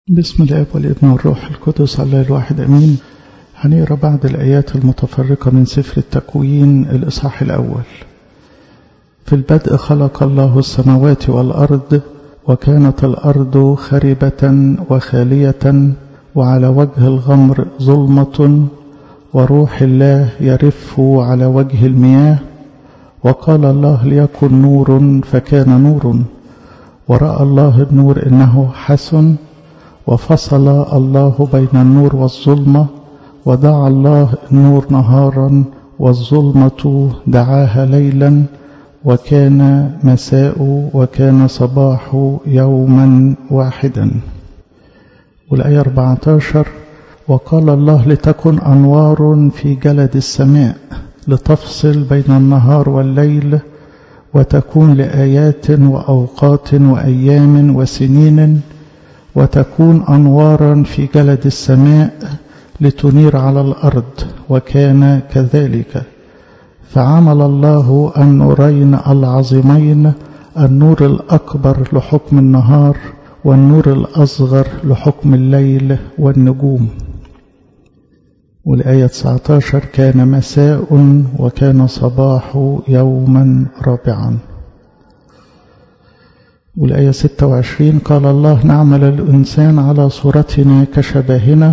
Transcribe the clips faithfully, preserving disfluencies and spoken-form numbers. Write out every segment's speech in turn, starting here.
بسم الآب والابن والروح القدس الله الواحد أمين. هنقرأ بعض الآيات المتفرقة من سفر التكوين الإصحاح الأول. في البدء خلق الله السماوات والأرض، وكانت الأرض خربة وخالية، وعلى وجه الغمر ظلمة، وروح الله يرف على وجه المياه. وقال الله ليكن نور، فكان نور. ورأى الله النور إنه حسن، وفصل الله بين النور والظلمة، ودعا الله النور نهارا، والظلمة دعاها ليلا. وكان مساء وكان صباح يوما واحدا. والآية أربعة عشر: وقال الله لتكن أنوار في جلد السماء لتفصل بين النهار والليل، وتكون لآيات وأوقات وأيام وسنين، وتكون أنوارا في جلد السماء لتنير على الأرض. وكان كذلك. فعمل الله النورين العظيمين، النور الأكبر لحكم النهار، والنور الأصغر لحكم الليل والنجوم. والآية تسعة عشر: كان مساء وكان صباح يوما رابعا. والآية ستة وعشرين: قال الله نعمل الإنسان على صورتنا كشبهنا.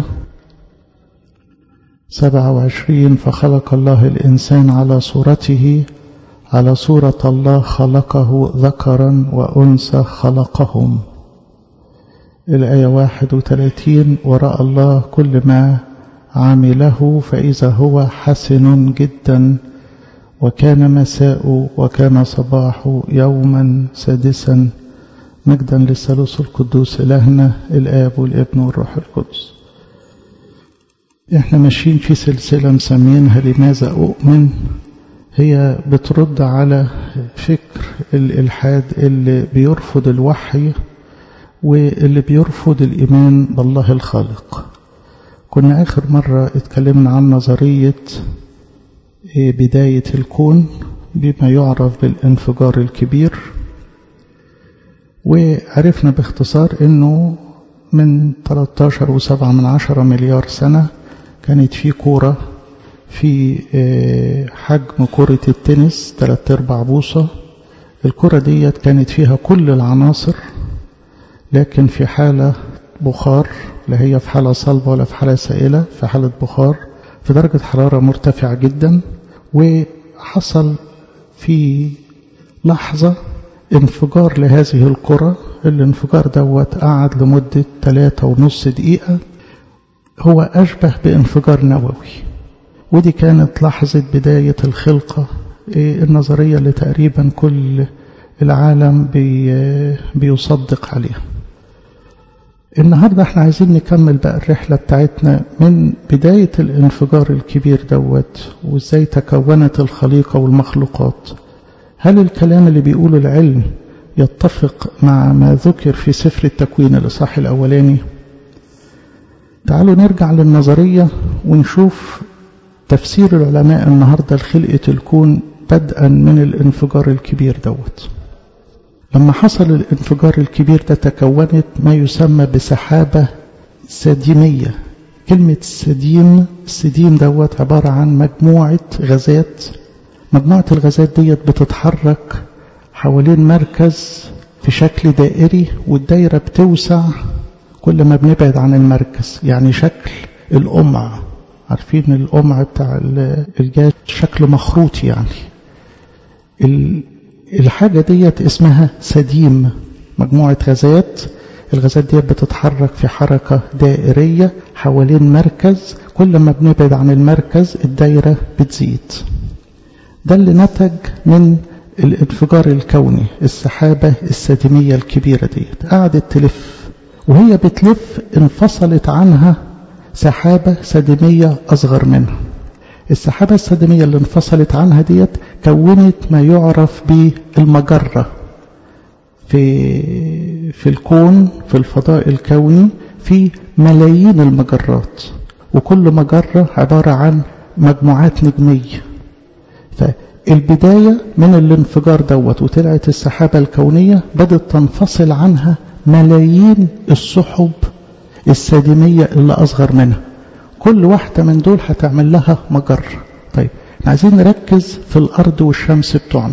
سبعة وعشرين: فخلق الله الإنسان على صورته، على صورة الله خلقه، ذكرا وأنثى خلقهم. الآية واحد وثلاثين: ورأى الله كل ما عمله فإذا هو حسن جدا، وكان مساء وكان صباح يوما سادسا. مجدا للثالوث القدوس إلهنا الآب والابن والروح القدس. احنا ماشيين في سلسلة مسمينها لماذا أؤمن. هي بترد على فكر الإلحاد اللي بيرفض الوحي واللي بيرفض الإيمان بالله الخالق. كنا آخر مرة اتكلمنا عن نظرية بداية الكون بما يعرف بالانفجار الكبير، وعرفنا باختصار انه من ثلاثة عشر وسبعة من عشرة مليار سنة كانت في كورة في حجم كرة التنس ثلاث ارباع بوصة. الكرة ديت كانت فيها كل العناصر، لكن في حالة بخار، لا هي في حالة صلبة ولا في حالة سائلة، في حالة بخار في درجة حرارة مرتفعة جدا. وحصل في لحظة انفجار لهذه الكرة. الانفجار دوت قعد لمدة ثلاثة ونص دقيقة. هو أشبه بانفجار نووي، ودي كانت لحظة بداية الخلقة النظرية اللي تقريبا كل العالم بي بيصدق عليها. النهاردة احنا عايزين نكمل بقى الرحلة بتاعتنا من بداية الانفجار الكبير دوت، وازاي تكونت الخليقة والمخلوقات. هل الكلام اللي بيقوله العلم يتفق مع ما ذكر في سفر التكوين الإصحاح الأولاني؟ تعالوا نرجع للنظرية ونشوف تفسير العلماء النهاردة لخلقة الكون بدءا من الانفجار الكبير دوت. لما حصل الانفجار الكبير ده تكونت ما يسمى بسحابة سديمية. كلمة سديم، السديم دوت عبارة عن مجموعة غازات. مجموعة الغازات ديت بتتحرك حوالين مركز في شكل دائري، والدائرة بتوسع كل ما بنبعد عن المركز. يعني شكل القمع، عارفين القمع بتاع الجاز شكل مخروط. يعني الحاجة ديت اسمها سديم، مجموعة غازات. الغازات ديت بتتحرك في حركة دائرية حوالين مركز، كل ما بنبعد عن المركز الدائرة بتزيد. ده اللي نتج من الانفجار الكوني، السحابة السديمية الكبيرة ديت. قعدت تلف، وهي بتلف انفصلت عنها سحابة سديمية أصغر منها. السحابة السديمية اللي انفصلت عنها ديت كونت ما يعرف بالمجرة. في في الكون، في الفضاء الكوني، في ملايين المجرات، وكل مجرة عبارة عن مجموعات نجمية. فالبداية من الانفجار دوت وطلعت السحابة الكونية، بدأت تنفصل عنها ملايين السحب السادمية اللي أصغر منها. كل واحدة من دول هتعمل لها مجرة. طيب احنا عايزين نركز في الأرض والشمس بتوعنا.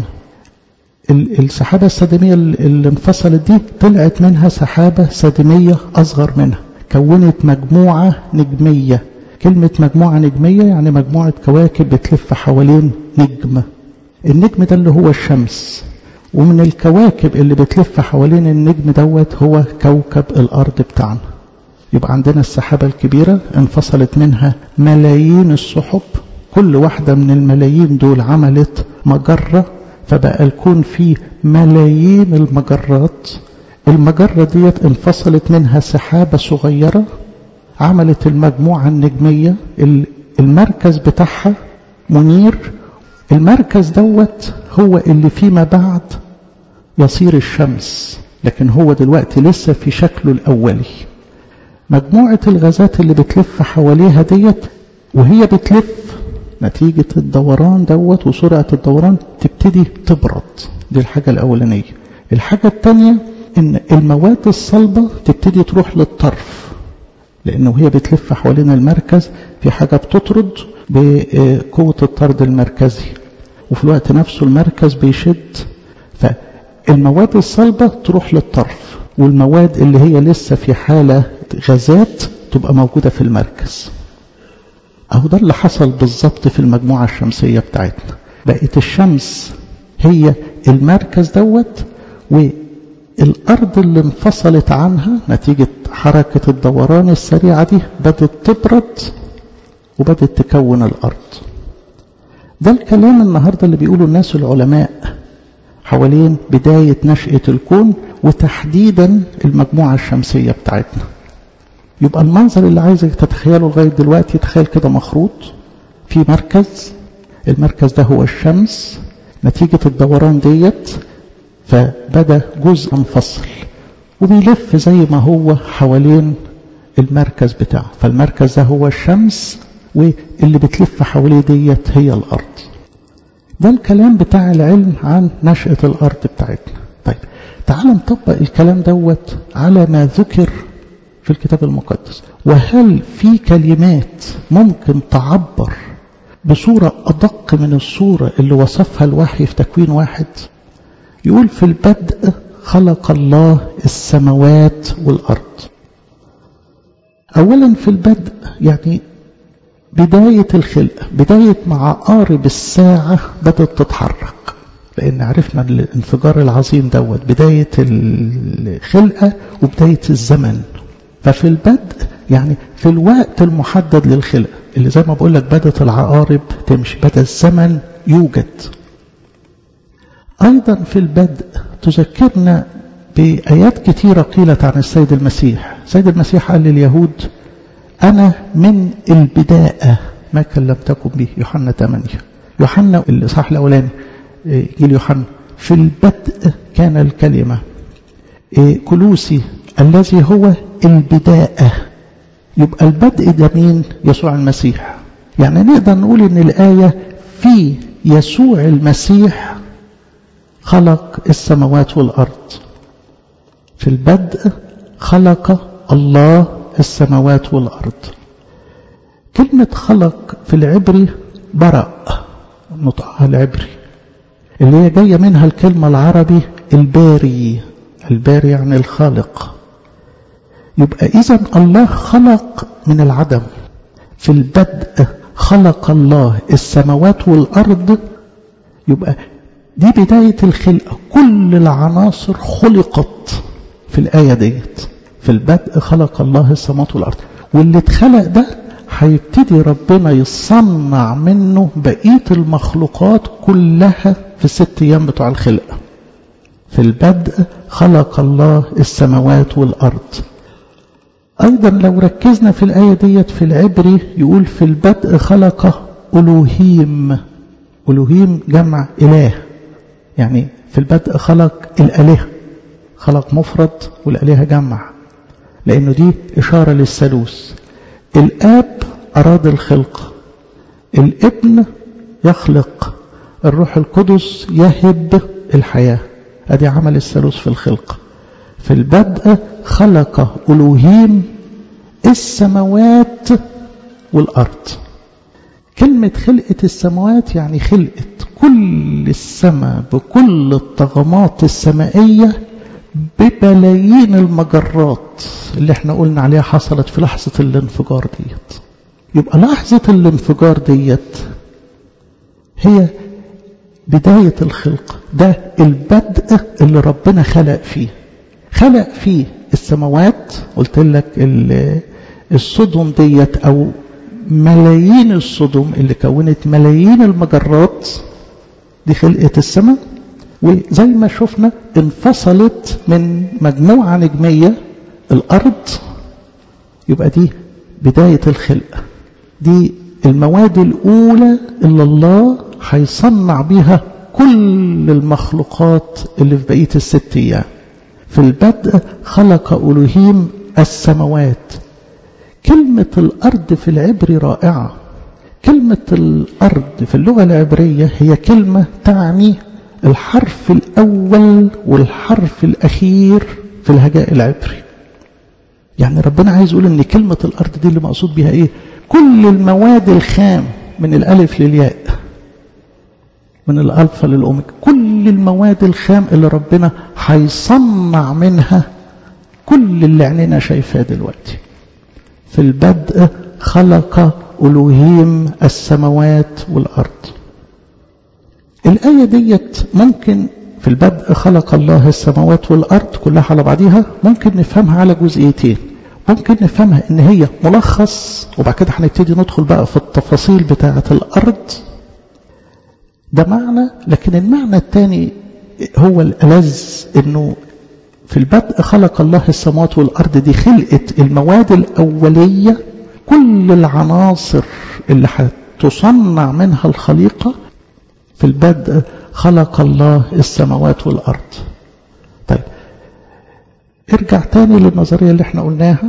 السحابة السادمية اللي انفصلت دي طلعت منها سحابة سادمية أصغر منها، كونت مجموعة نجمية. كلمة مجموعة نجمية يعني مجموعة كواكب بتلف حوالين نجم. النجم ده اللي هو الشمس، ومن الكواكب اللي بتلف حوالين النجم دوت هو كوكب الأرض بتاعنا. يبقى عندنا السحابة الكبيرة انفصلت منها ملايين السحب، كل واحدة من الملايين دول عملت مجرة، فبقى الكون فيه ملايين المجرات. المجرة ديت انفصلت منها سحابة صغيرة عملت المجموعة النجمية. المركز بتاعها منير. المركز دوت هو اللي فيما بعد يصير الشمس، لكن هو دلوقتي لسه في شكله الأولي. مجموعة الغازات اللي بتلف حواليها ديت وهي بتلف نتيجة الدوران دوت وسرعة الدوران تبتدي تبرد. دي الحاجة الأولانية. الحاجة الثانية إن المواد الصلبة تبتدي تروح للطرف، لأنه هي بتلف حوالين المركز في حاجة بتطرد بقوة الطرد المركزي، وفي الوقت نفسه المركز بيشد، فالمواد الصلبة تروح للطرف، والمواد اللي هي لسه في حالة غازات تبقى موجودة في المركز. أهو ده اللي حصل بالظبط في المجموعة الشمسية بتاعتنا. بقت الشمس هي المركز دوت، والأرض اللي انفصلت عنها نتيجة حركة الدوران السريعة دي بدأت تبرد وبدأت تكون الأرض. ده الكلام النهاردة اللي بيقوله الناس العلماء حوالين بداية نشأة الكون وتحديدا المجموعة الشمسية بتاعتنا. يبقى المنظر اللي عايزك تتخيله لغاية دلوقتي تخيل كده مخروط في مركز، المركز ده هو الشمس. نتيجة الدوران ديت فبدأ جزء منفصل وبيلف زي ما هو حوالين المركز بتاعه، فالمركز ده هو الشمس واللي بتلف حواليه ديت هي الأرض. ده الكلام بتاع العلم عن نشأة الأرض بتاعتنا. طيب تعال نطبق الكلام دوت على ما ذكر في الكتاب المقدس. وهل في كلمات ممكن تعبر بصورة أدق من الصورة اللي وصفها الوحي في تكوين واحد؟ يقول في البدء خلق الله السماوات والأرض. أولا في البدء يعني بداية الخلقة، بداية مع عقارب الساعة بدأت تتحرك، لأن عرفنا الانفجار العظيم دوت بداية الخلقة وبداية الزمن. ففي البدء يعني في الوقت المحدد للخلقة اللي زي ما بقول لك بدأت العقارب تمشي، بدأ الزمن يوجد. أيضا في البدء تذكرنا بآيات كثيرة قيلت عن السيد المسيح. السيد المسيح قال لليهود أنا من البداية ما كلمتكم به، يوحنا ثمانية. يوحنا الإصحاح الأولاني جيل يوحنا في البدء كان الكلمة. كلوسي الذي هو البداية. يبقى البدء ده مين؟ يسوع المسيح. يعني نقدر نقول ان الآية في يسوع المسيح خلق السماوات والأرض. في البدء خلق الله السماوات والأرض. كلمة خلق في العبري برأ، نطقها العبري اللي هي جاية منها الكلمة العربي الباري. الباري يعني الخالق. يبقى إذن الله خلق من العدم. في البدء خلق الله السماوات والأرض. يبقى دي بداية الخلقة، كل العناصر خلقت في الآية ديت. في البدء خلق الله السماوات والأرض، واللي اتخلق ده هيبتدي ربنا يصنع منه بقية المخلوقات كلها في الست أيام بتوع الخلقة. في البدء خلق الله السماوات والأرض. أيضا لو ركزنا في الآية ديت في العبري يقول في البدء خلق ألوهيم. ألوهيم جمع إله، يعني في البدء خلق الآلهة، خلق مفرد والآلهة جمع، لأنه دي إشارة للثالوث. الآب أراد الخلق، الابن يخلق، الروح القدس يهب الحياة. أدي عمل الثالوث في الخلق. في البدء خلق ألوهيم السماوات والأرض. كلمة خلقة السماوات يعني خلقة كل السماء بكل الطغمات السمائية ببلايين المجرات اللي احنا قلنا عليها حصلت في لحظة الانفجار ديت. يبقى لحظة الانفجار ديت هي بداية الخلق، ده البدء اللي ربنا خلق فيه. خلق فيه السماوات، قلت لك الصدم ديت أو ملايين الصدم اللي كونت ملايين المجرات، دي خلقة السماء. وزي ما شفنا انفصلت من مجموعة نجمية الأرض، يبقى دي بداية الخلق. دي المواد الأولى اللي الله هيصنع بها كل المخلوقات اللي في بقية الست أيام. في البدء خلق ألوهيم السماوات. كلمة الأرض في العبري رائعة. كلمة الأرض في اللغة العبرية هي كلمة تعني الحرف الأول والحرف الأخير في الهجاء العبري. يعني ربنا عايز يقول إن كلمة الأرض دي اللي مقصود بها إيه؟ كل المواد الخام من الألف للياء، من الألفا للأوميجا، كل المواد الخام اللي ربنا هيصنع منها كل اللي عينينا شايفاه دلوقتي. في البدء خلق ألوهيم السماوات والأرض. الآية ديت ممكن في البدء خلق الله السماوات والأرض كلها على بعضها، ممكن نفهمها على جزئيتين. ممكن نفهمها إن هي ملخص، وبعد كده هنبتدي ندخل بقى في التفاصيل بتاعة الأرض، ده معنى. لكن المعنى الثاني هو الألذ، إنه في البدء خلق الله السماوات والأرض، دي خلقة المواد الأولية، كل العناصر اللي هتصنع منها الخليقة. في البدء خلق الله السماوات والأرض. طيب ارجع تاني للنظرية اللي احنا قلناها،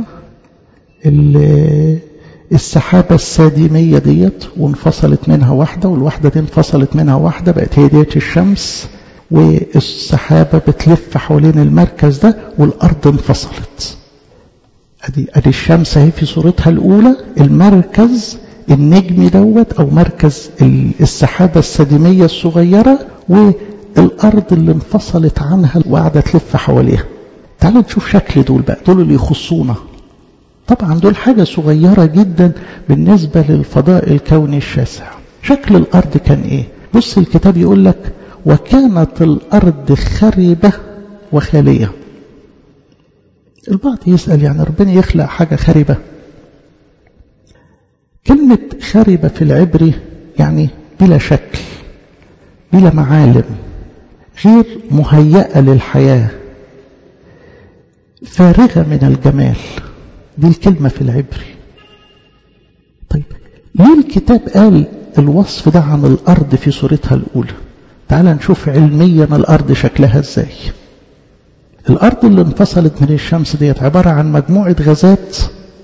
السحابة السادمية ديت، وانفصلت منها واحدة، والواحدة دي انفصلت منها واحدة، بقت هي ديت الشمس، والسحابة بتلف حوالين المركز ده، والأرض انفصلت. ادي ادي الشمس اهي في صورتها الأولى، المركز النجمي دوت أو مركز السحابة السادمية الصغيرة، والأرض اللي انفصلت عنها وقاعدة تلف حواليها. تعالوا نشوف شكل دول بقى، دول اللي يخصونا. طبعا دول حاجة صغيرة جدا بالنسبة للفضاء الكوني الشاسع. شكل الأرض كان إيه؟ بص الكتاب يقول لك وكانت الأرض خربة وخالية. البعض يسأل يعني ربنا يخلق حاجة خربة؟ كلمة خربة في العبري يعني بلا شكل، بلا معالم، غير مهيئة للحياة، فارغة من الجمال. دي الكلمة في العبري. طيب ليه الكتاب قال الوصف ده عن الأرض في صورتها الأولى؟ تعال نشوف علميا الأرض شكلها ازاي. الأرض اللي انفصلت من الشمس ديت عبارة عن مجموعة غازات،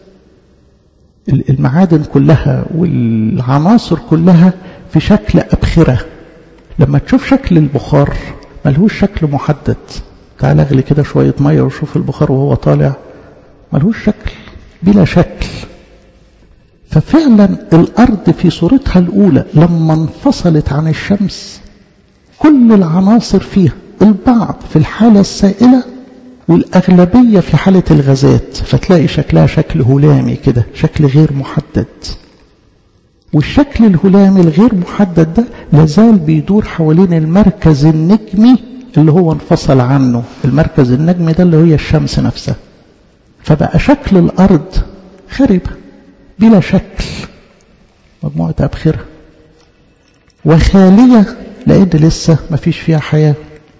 المعادن كلها والعناصر كلها في شكل أبخرة. لما تشوف شكل البخار ملهوش شكل محدد. تعال اغلي كده شوية مية وشوف البخار وهو طالع، ملهوش شكل، بلا شكل. ففعلا الأرض في صورتها الأولى لما انفصلت عن الشمس كل العناصر فيها، البعض في الحالة السائلة والأغلبية في حالة الغازات، فتلاقي شكلها شكل هلامي كده، شكل غير محدد. والشكل الهلامي الغير محدد ده لازال بيدور حوالين المركز النجمي اللي هو انفصل عنه. المركز النجمي ده اللي هي الشمس نفسها. فبقى شكل الأرض خربة بلا شكل، مجموعة أبخرة وخالية، لأن لسه ما فيش فيها حياة.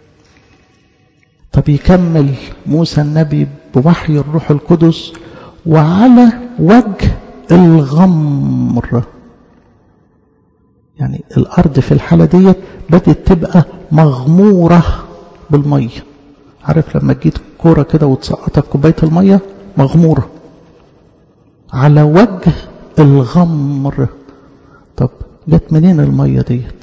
طب يكمل موسى النبي بوحي الروح القدس وعلى وجه الغمر. يعني الأرض في الحالة ديت بدأت تبقى مغمورة بالمية. عارف لما تجيب كورة كده وتسقطها في كوباية المية، مغمورة على وجه الغمر. طب جت منين المية ديت؟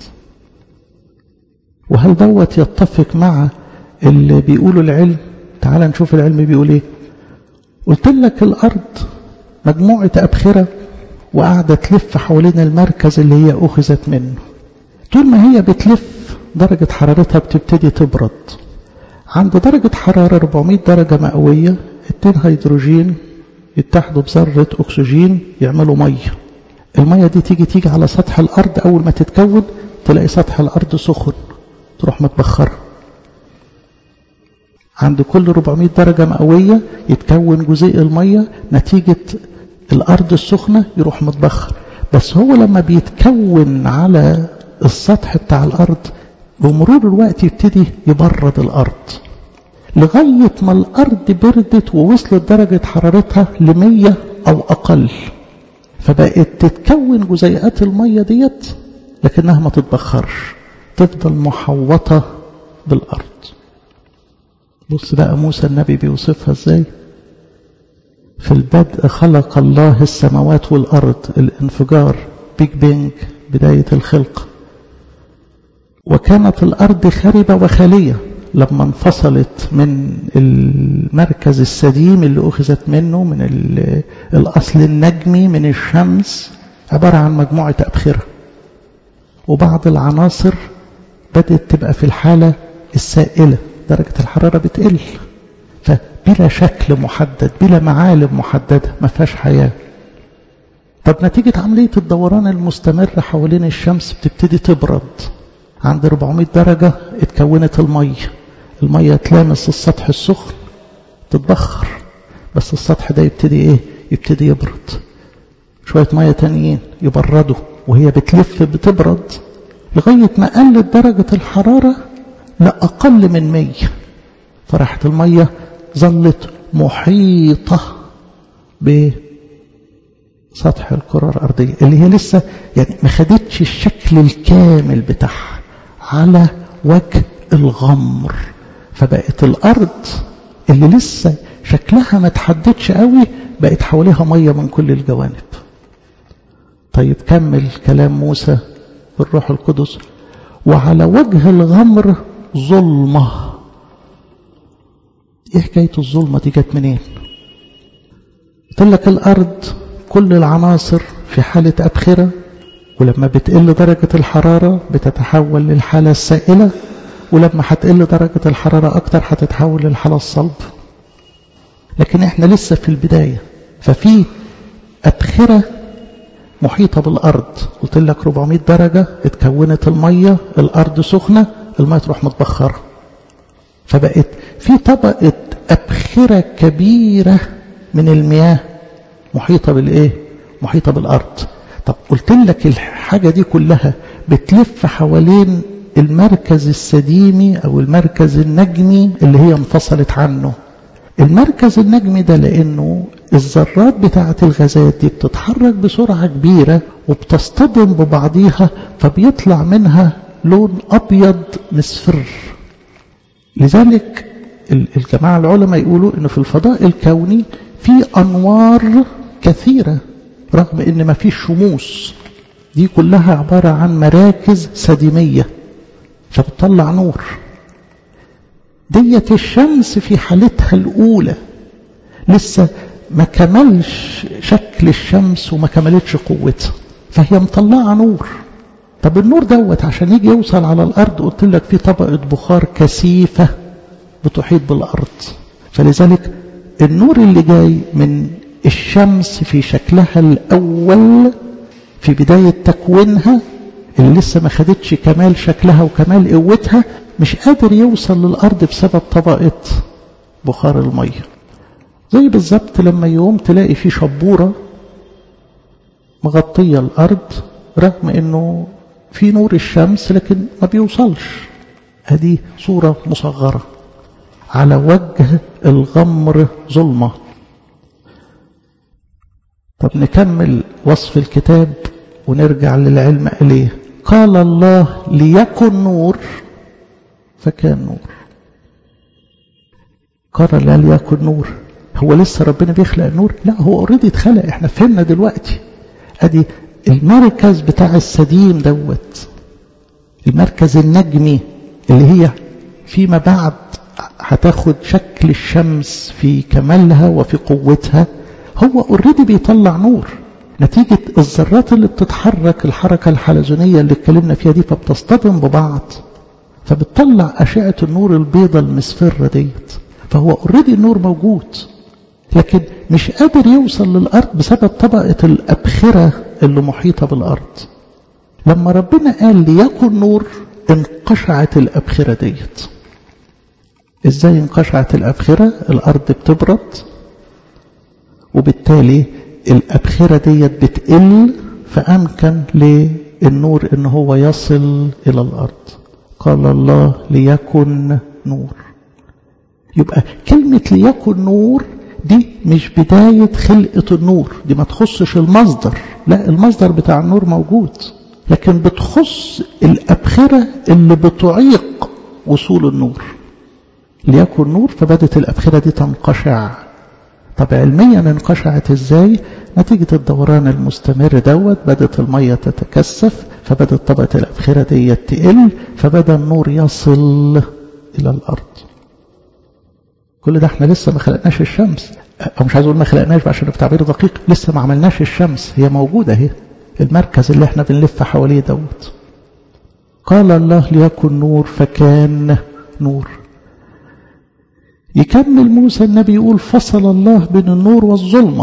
وهل دوت يتفق مع اللي بيقولوا العلم؟ تعال نشوف العلم بيقول ايه. قلت لك الأرض مجموعة أبخرة وقاعدة تلف حوالين المركز اللي هي أخذت منه. طول ما هي بتلف درجة حرارتها بتبتدي تبرد. عند درجة حرارة أربعمائة درجة مئوية اتنين هيدروجين يتحدوا بذرة أكسجين يعملوا مية. المية دي تيجي تيجي على سطح الأرض، أول ما تتكون تلاقي سطح الأرض سخن تروح متبخرة. عند كل أربعمائة درجة مئوية يتكون جزيء المية نتيجة الأرض السخنة يروح متبخر. بس هو لما بيتكون على السطح بتاع الأرض بمرور الوقت يبتدي يبرد الأرض لغاية ما الأرض بردت ووصلت درجة حرارتها لمية أو أقل، فبقت تتكون جزيئات المية ديت لكنها ما تتبخرش، تفضل محوطة بالأرض. بص بقى موسى النبي بيوصفها ازاي. في البدء خلق الله السماوات والأرض، الانفجار، بيج بينج، بداية الخلق. وكانت الأرض خربة وخالية لما انفصلت من المركز السديم اللي أخذت منه من الأصل النجمي من الشمس، عبارة عن مجموعة أبخرة، وبعض العناصر بدأت تبقى في الحالة السائلة، درجة الحرارة بتقل، فبلا شكل محدد بلا معالم محددة، ما فيهاش حياة. طب نتيجة عملية الدوران المستمر حوالين الشمس بتبتدي تبرد. عند أربعمائة درجة اتكونت المية، المية تلامس السطح السخن تتبخر، بس السطح ده يبتدي ايه؟ يبتدي يبرد. شوية مية تانيين يبردوا وهي بتلف بتبرد لغاية ما قلت درجة الحرارة لأقل من مية، فرحت المية ظلت محيطة بسطح الكرة الأرضية اللي هي لسه يعني ما خدتش الشكل الكامل بتاعها على وجه الغمر. فبقت الأرض اللي لسه شكلها ما تحددش قوي بقت حواليها مية من كل الجوانب. طيب كمل كلام موسى بالروح القدس. وعلى وجه الغمر ظلمة. ايه حكاية الظلمة دي؟ جت منين؟ قلت لك الأرض كل العناصر في حالة أبخرة، ولما بتقل درجة الحرارة بتتحول للحالة السائلة، ولما هتقل درجة الحرارة أكتر هتتحول للحالة الصلب. لكن احنا لسه في البداية، ففي أبخرة محيطة بالأرض. قلت لك أربعمائة درجة اتكونت المية، الأرض سخنة، المية تروح متبخرة، فبقت في طبقة أبخرة كبيرة من المياه محيطة بالإيه؟ محيطة بالأرض. طب قلت لك الحاجة دي كلها بتلف حوالين المركز السديمي أو المركز النجمي اللي هي انفصلت عنه. المركز النجمي ده لأنه الذرات بتاعة الغازات دي بتتحرك بسرعة كبيرة وبتصطدم ببعضيها، فبيطلع منها لون أبيض مصفر. لذلك الجماعة العلماء يقولوا إنه في الفضاء الكوني في أنوار كثيرة رغم إن ما فيش شموس. دي كلها عبارة عن مراكز سديمية فبتطلع نور. ديت الشمس في حالتها الأولى لسه ما كملش شكل الشمس وما كملتش قوتها، فهي مطلعة نور. طب النور دوت عشان يجي يوصل على الأرض قلت لك في طبقة بخار كثيفة بتحيط بالأرض. فلذلك النور اللي جاي من الشمس في شكلها الأول في بداية تكوينها اللي لسه ما خدتش كمال شكلها وكمال قوتها مش قادر يوصل للأرض بسبب طبقة بخار المية. زي بالظبط لما يوم تلاقي في شبورة مغطية الأرض رغم انه في نور الشمس لكن ما بيوصلش. هذه صورة مصغرة. على وجه الغمر ظلمة. طب نكمل وصف الكتاب ونرجع للعلم إليه. قال الله ليكن نور فكان نور. قال لا ليكن نور. هو لسه ربنا بيخلق النور؟ لا، هو اوريدي اتخلق. احنا فهمنا دلوقتي ادي المركز بتاع السديم دوت، المركز النجمي اللي هي فيما بعد هتاخد شكل الشمس في كمالها وفي قوتها. هو اوريدي بيطلع نور نتيجة الذرات اللي بتتحرك الحركة الحلزونية اللي اتكلمنا فيها دي، فبتصطدم ببعض فبتطلع أشعة النور البيضة المصفرة ديت. فهو اوريدي النور موجود، لكن مش قادر يوصل للأرض بسبب طبقة الأبخرة اللي محيطة بالأرض. لما ربنا قال ليكن نور انقشعت الأبخرة ديت. ازاي انقشعت الأبخرة؟ الأرض بتبرد وبالتالي الأبخرة ديت بتقل، فأمكن للنور ان هو يصل إلى الأرض. قال الله ليكن نور. يبقى كلمة ليكن نور دي مش بداية خلقة النور، دي ما تخصش المصدر، لا المصدر بتاع النور موجود، لكن بتخص الأبخرة اللي بتعيق وصول النور. ليكن نور فبدت الأبخرة دي تنقشع. طب علميا انقشعت ازاي؟ نتيجة الدوران المستمر دوت بدت المية تتكثف، فبدت طبقة الأبخرة دي تقل، فبدأ النور يصل إلى الأرض. كل ده احنا لسه ما خلقناش الشمس، او مش عايز اقول ما خلقناش عشان بتعبير دقيق، لسه ما عملناش الشمس، هي موجودة اهي، المركز اللي احنا بنلف حواليه دوت. قال الله ليكن نور فكان نور. يكمل موسى النبي يقول فصل الله بين النور والظلمة،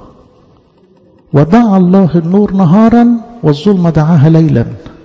ودعا الله النور نهارا والظلمة دعاها ليلا.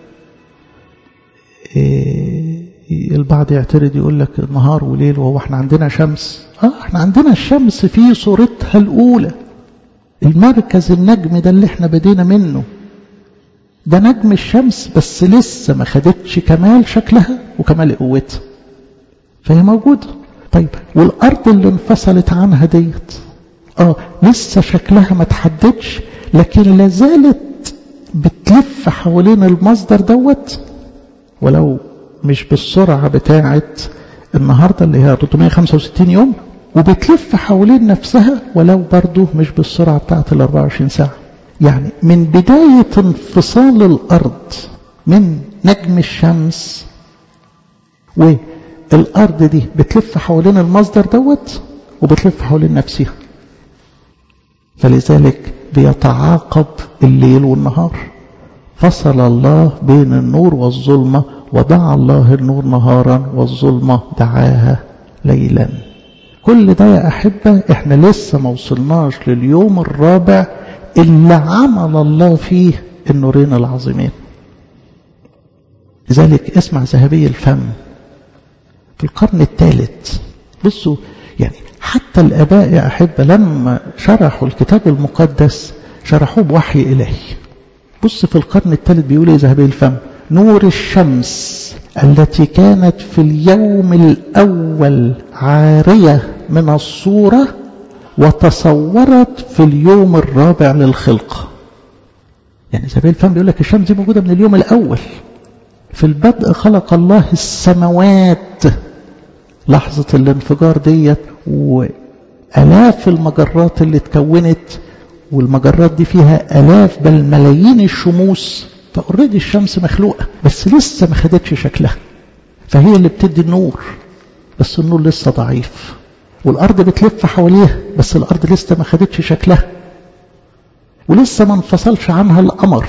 إيه البعض يعترض يقول لك نهار وليل وهو احنا عندنا شمس؟ اه احنا عندنا الشمس في صورتها الأولى، المركز النجم ده اللي احنا بدينا منه ده نجم الشمس، بس لسه ما خدتش كمال شكلها وكمال قوتها، فهي موجودة. طيب والأرض اللي انفصلت عنها ديت اه لسه شكلها ما تحددش، لكن لازالت بتلف حوالين المصدر دوت، ولو مش بالسرعة بتاعة النهاردة اللي هي ثلاثمائة وخمسة وستين يوم، وبتلف حوالين نفسها ولو برضو مش بالسرعة بتاعة ال أربعة وعشرين ساعة. يعني من بداية انفصال الأرض من نجم الشمس والأرض دي بتلف حوالين المصدر دوت وبتلف حوالين نفسها، فلذلك بيتعاقب الليل والنهار. فصل الله بين النور والظلمة ودعا الله النور نهارا والظلمة دعاها ليلا. كل ده يا أحبة احنا لسه ما وصلناش لليوم الرابع اللي عمل الله فيه النورين العظيمين. لذلك اسمع ذهبي الفم في القرن الثالث. بصوا يعني حتى الآباء يا أحبة لما شرحوا الكتاب المقدس شرحوه بوحي إلهي. بص في القرن الثالث بيقول ايه ذهبي الفم؟ نور الشمس التي كانت في اليوم الأول عارية من الصورة وتصورت في اليوم الرابع للخلق. يعني ذهبي الفم بيقول لك الشمس دي موجودة من اليوم الأول. في البدء خلق الله السماوات، لحظة الانفجار ديت وآلاف المجرات اللي اتكونت، والمجرات دي فيها آلاف بل ملايين الشموس، فأوريدي الشمس مخلوقة بس لسه ما خدتش شكلها، فهي اللي بتدي النور، بس النور لسه ضعيف. والأرض بتلف حواليها بس الأرض لسه ما خدتش شكلها، ولسه ما انفصلش عنها القمر.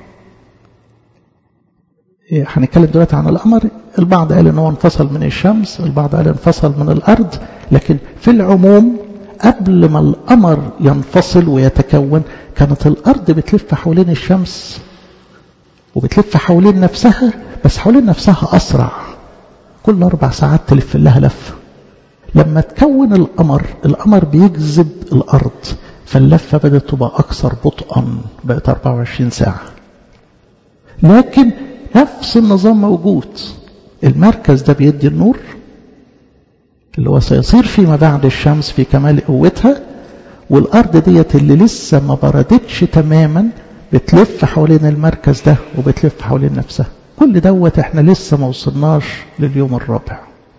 هنتكلم دلوقتي عن القمر. البعض قال ان هو انفصل من الشمس، البعض قال انفصل من الأرض، لكن في العموم قبل ما القمر ينفصل ويتكون كانت الأرض بتلف حوالين الشمس وبتلف حوالين نفسها، بس حوالين نفسها أسرع، كل أربع ساعات تلف لها لفة. لما تكون القمر، القمر بيجذب الأرض، فاللفة بدأت تبقى أكثر بطئا، بقت أربعة وعشرين ساعة. لكن نفس النظام موجود، المركز ده بيدي النور اللي هو سيصير فيما بعد الشمس في كمال قوتها، والأرض ديت اللي لسه ما بردتش تماما بتلف حوالين المركز ده وبتلف حوالين نفسها. كل دوت احنا لسه ما وصلناش لليوم الرابع.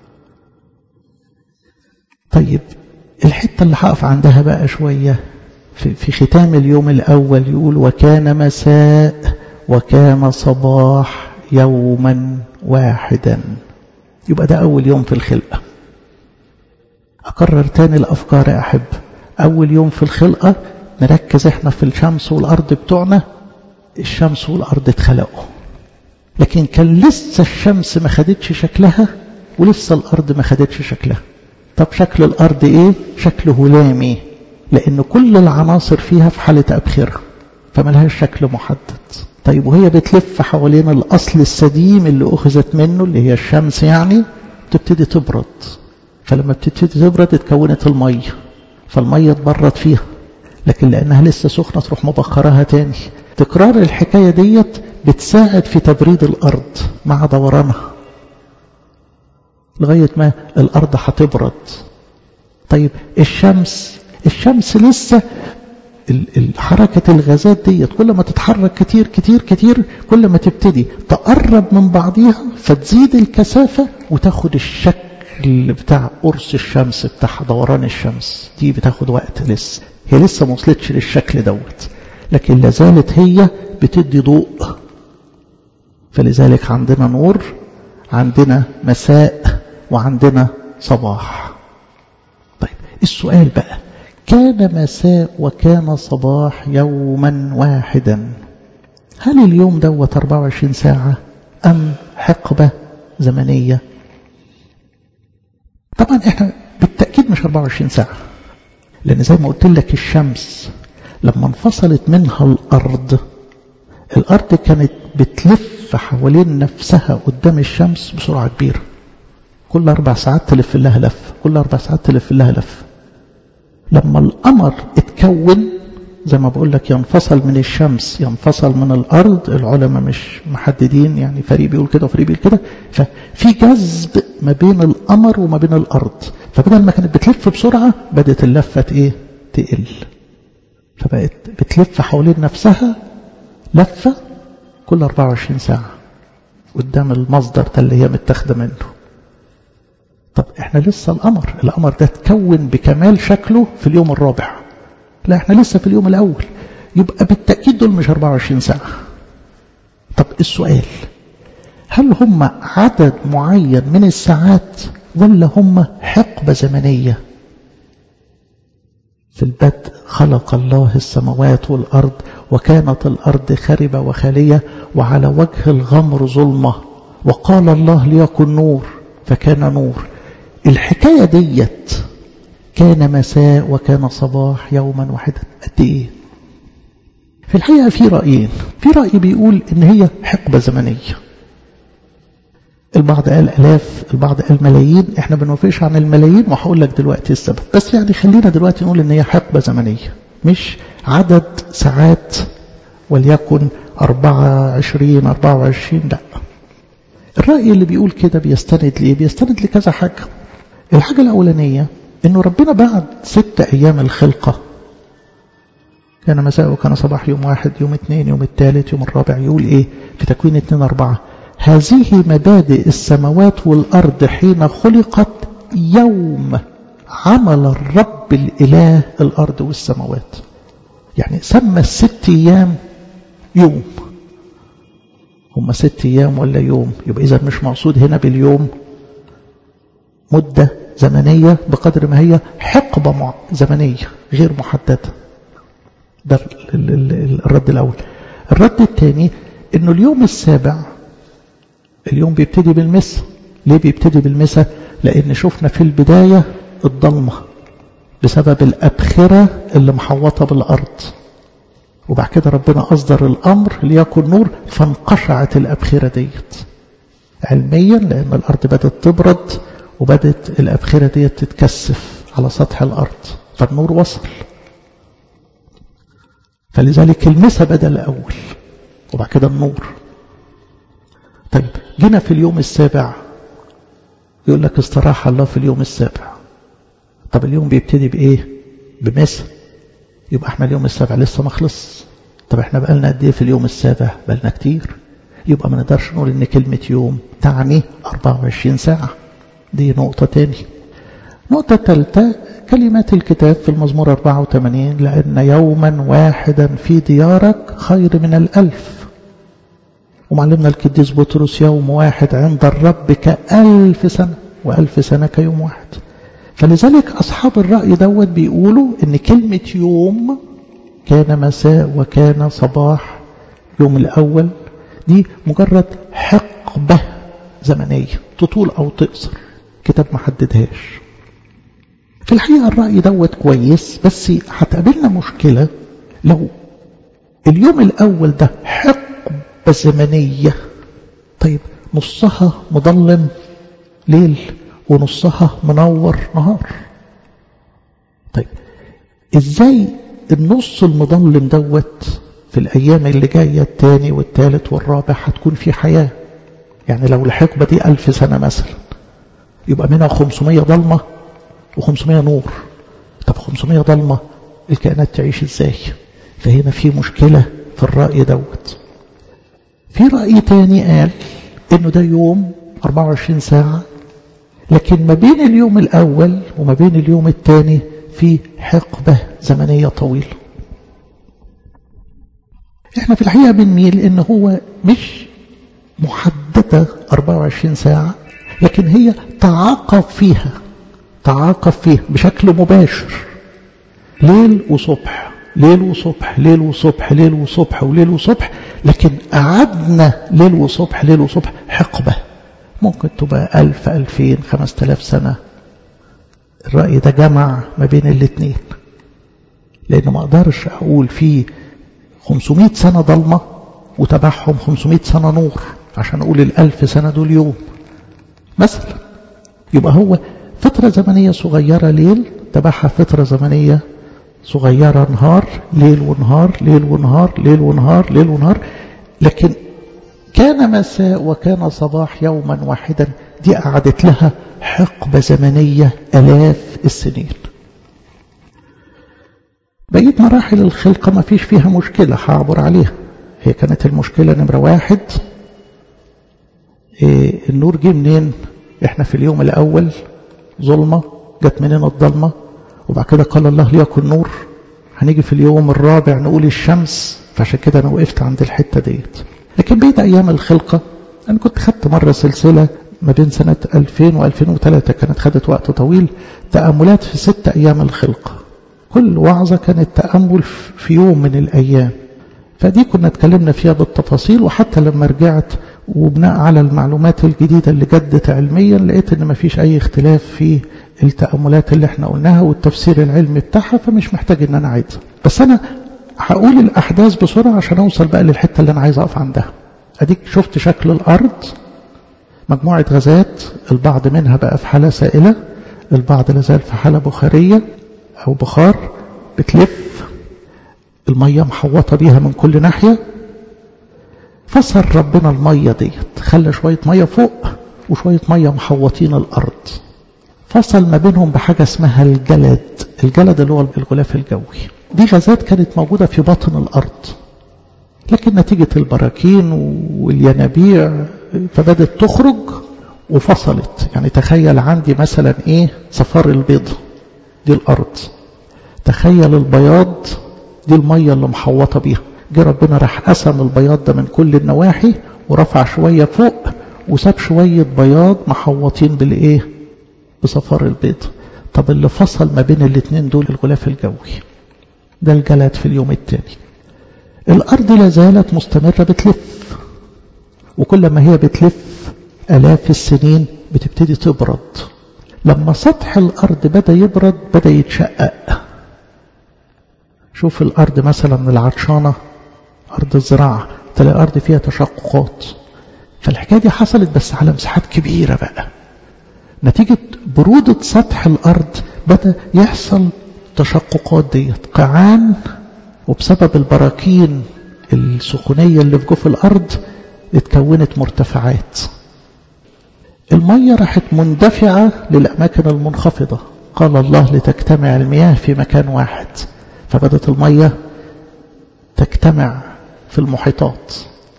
طيب الحتة اللي هقف عندها بقى شوية في, في ختام اليوم الأول يقول وكان مساء وكان صباح يوما واحدا. يبقى ده أول يوم في الخلقة. أكرر تاني الأفكار يا أحب. أول يوم في الخلقة نركز احنا في الشمس والأرض بتوعنا، الشمس والأرض اتخلقوا، لكن كان لسه الشمس ما خدتش شكلها ولسه الأرض ما خدتش شكلها. طب شكل الأرض ايه؟ شكل هلامي، لأن كل العناصر فيها في حالة أبخرة فملهاش شكل محدد. طيب وهي بتلف حوالين الأصل السديم اللي أخذت منه اللي هي الشمس، يعني تبتدي تبرد، فلما بتبتدي تبرد اتكونت المية، فالمية تبرد فيها، لكن لأنها لسه سخنة تروح مبخرها تاني. تكرار الحكاية ديت بتساعد في تبريد الأرض مع دورانها لغاية ما الأرض هتبرد. طيب الشمس الشمس لسه الحركة الغازات ديت كل ما تتحرك كتير كتير كتير كل ما تبتدي تقرب من بعضيها فتزيد الكثافة وتاخد الشكل بتاع قرص الشمس بتاع دوران الشمس. دي بتاخد وقت، لسه هي لسه ما وصلتش للشكل دوت، لكن لازالت هي بتدي ضوء. فلذلك عندنا نور، عندنا مساء، وعندنا صباح. طيب السؤال بقى، كان مساء وكان صباح يوما واحدا، هل اليوم دوت أربعة وعشرين ساعة أم حقبة زمنية؟ طبعا احنا بالتأكيد مش أربعة وعشرين ساعة، لأن زي ما قلت لك الشمس لما انفصلت منها الأرض، الأرض كانت بتلف حوالين نفسها قدام الشمس بسرعة كبيرة، كل أربع ساعات تلف لها لف، كل أربع ساعات تلف لها لف. لما القمر اتكون زي ما بقول لك ينفصل من الشمس ينفصل من الأرض، العلماء مش محددين، يعني فريق بيقول كده وفريق بيقول كده، ففي جذب ما بين القمر وما بين الأرض، فبدل ما كانت بتلف بسرعة بدأت اللفة ايه تقل، فبقت بتلف حوالين نفسها لفة كل أربعة وعشرين ساعة قدام المصدر ده اللي هي متاخده منه. طب احنا لسه القمر القمر ده تكون بكمال شكله في اليوم الرابع، لا احنا لسه في اليوم الأول، يبقى بالتأكيد دول مش أربعة وعشرين ساعة. طب السؤال، هل هم عدد معين من الساعات ولا هم حقبة زمنية؟ في البدء خلق الله السماوات والأرض وكانت الأرض خربة وخالية وعلى وجه الغمر ظلمة وقال الله ليكن نور فكان نور. الحكاية ديت كان مساء وكان صباح يوما واحدا، قد ايه؟ في الحقيقة في رأيين، في رأي بيقول ان هي حقبة زمنية، البعض قال ألاف، البعض قال ملايين، احنا بنوفيش عن الملايين وهقول لك دلوقتي السبب، بس يعني خلينا دلوقتي نقول ان هي حقبة زمنية مش عدد ساعات وليكن أربعة وعشرين أربعة وعشرين، لا. الرأي اللي بيقول كده بيستند ليه؟ بيستند لكذا حاجة. الحاجة الأولانية انه ربنا بعد ست أيام الخلقة كان مساء وكان صباح يوم واحد، يوم اثنين، يوم الثالث، يوم الرابع، يقول ايه في تكوين اثنين أربعة؟ هذه مبادئ السماوات والأرض حين خلقت يوم عمل الرب الإله الأرض والسماوات. يعني سمى الست أيام يوم، هم ست أيام ولا يوم؟ يبقى إذا مش مقصود هنا باليوم مدة زمنية بقدر ما هي حقبة زمنية غير محددة. ده الرد الأول. الرد الثاني إنه اليوم السابع اليوم بيبتدي بالمساء. ليه بيبتدي بالمساء؟ لأن شفنا في البداية الضلمة بسبب الأبخرة اللي محوطة بالأرض، وبعد كده ربنا أصدر الأمر ليكن نور فانقشعت الأبخرة ديت علميا، لأن الأرض بدأت تبرد وبدأت الأبخرة ديت تتكثف على سطح الأرض، فالنور وصل. فلذلك المساء بدأ الأول وبعد كده النور. طيب جينا في اليوم السابع يقول لك استراح الله في اليوم السابع. طب اليوم بيبتدي بإيه؟ بمساء، يبقى احنا اليوم السابع لسه ما خلص. طب احنا بقالنا قد ايه في اليوم السابع؟ بقالنا كتير، يبقى ما نقدرش نقول ان كلمة يوم تعني أربعة وعشرين ساعة. دي نقطة تاني. نقطة ثالثة، كلمات الكتاب في المزمور أربعة وثمانين لأن يوما واحدا في ديارك خير من الألف. ومعلمنا القديس بطرس يوم واحد عند الرب كألف سنة وألف سنة كيوم واحد. فلذلك أصحاب الرأي دوت بيقولوا إن كلمة يوم كان مساء وكان صباح يوم الأول دي مجرد حقبة زمنية تطول أو تقصر، كتاب ما حددهاش. في الحقيقة الرأي دوت كويس، بس هتقابلنا مشكلة لو اليوم الأول ده حقبة زمنية، طيب نصها مظلم ليل ونصها منور نهار. طيب ازاي النص المظلم دوت في الأيام اللي جاية الثاني والثالث والرابع هتكون في حياة؟ يعني لو الحقبة دي ألف سنة مثلا يبقى منها خمسمية ضلمة وخمسمية نور. طب خمسمية ضلمة الكائنات تعيش ازاي؟ فهنا في مشكلة في الرأي دوت. في رأي تاني قال انه ده يوم أربعة وعشرين ساعة، لكن ما بين اليوم الأول وما بين اليوم الثاني في حقبة زمنية طويلة. احنا في الحقيقة بنميل ان هو مش محددة أربعة وعشرين ساعة، لكن هي تعاقب فيها تعاقب فيها بشكل مباشر ليل وصبح ليل وصبح ليل وصبح ليل وصبح وليل وصبح، لكن قعدنا ليل وصبح ليل وصبح حقبة ممكن تبقى ألف ألفين خمس تلاف سنة. الرأي ده جمع ما بين الاثنين، لأنه ما أقدرش أقول فيه خمسمائة سنة ضلمة وتبعهم خمسمائة سنة نور عشان أقول الألف سنة دول يوم مثلا. يبقى هو فترة زمنية صغيرة ليل تبعها فترة زمنية صغيرة نهار، ليل ونهار ليل ونهار ليل ونهار ليل ونهار، لكن كان مساء وكان صباح يوما واحدا دي قعدت لها حقبة زمنية آلاف السنين. بقيت مراحل الخلقة ما فيش فيها مشكلة، هعبر عليها. هي كانت المشكلة نمرة واحد إيه النور جه منين؟ احنا في اليوم الأول ظلمة، جت منين الظلمة؟ وبعد كده قال الله ليكن نور. هنيجي في اليوم الرابع نقول الشمس، فعشان كده أنا وقفت عند الحتة ديت. لكن بقيت أيام الخلقة أنا كنت خدت مرة سلسلة ما بين سنة ألفين وألفين وثلاثة، كانت خدت وقت طويل، تأملات في ست أيام الخلقة. كل وعظة كانت تأمل في يوم من الأيام، فدي كنا اتكلمنا فيها بالتفاصيل. وحتى لما رجعت وبناء على المعلومات الجديدة اللي جدت علميا لقيت ان ما فيش اي اختلاف في التأملات اللي احنا قلناها والتفسير العلمي بتاعها، فمش محتاج ان انا اعيدها. بس انا هقول الاحداث بسرعة عشان اوصل بقى للحتة اللي انا عايز اقف عندها. اديك شفت شكل الارض، مجموعة غازات، البعض منها بقى في حالة سائلة، البعض لازال في حالة بخارية او بخار بتلف، المية محوطة بيها من كل ناحية. فصل ربنا المية ديت، خلى شوية مية فوق وشوية مية محوطين الأرض، فصل ما بينهم بحاجة اسمها الجلد. الجلد اللي هو الغلاف الجوي. دي غازات كانت موجودة في باطن الأرض، لكن نتيجة البراكين والينابيع فبدت تخرج وفصلت. يعني تخيل عندي مثلا ايه صفار البيض دي الأرض، تخيل البياض دي المية اللي محوطة بيها. جه ربنا راح قسم البياض ده من كل النواحي ورفع شوية فوق وساب شوية بياض محوطين بالايه بصفار البيض. طب اللي فصل ما بين الاثنين دول الغلاف الجوي، ده الجلد في اليوم الثاني. الارض لازالت مستمرة بتلف، وكل ما هي بتلف آلاف السنين بتبتدي تبرد. لما سطح الارض بدأ يبرد بدأ يتشقق. شوف الارض مثلا العطشانة، ارض الزراعة، تلاقي الارض فيها تشققات. فالحكاية دي حصلت بس على مساحات كبيرة بقى. نتيجة برودة سطح الارض بدأ يحصل تشققات ديت قاعان، وبسبب البراكين السخونية اللي في جوف الارض اتكونت مرتفعات. المية راحت مندفعة للأماكن المنخفضة، قال الله لتجتمع المياه في مكان واحد، فبدت المية تجتمع في المحيطات،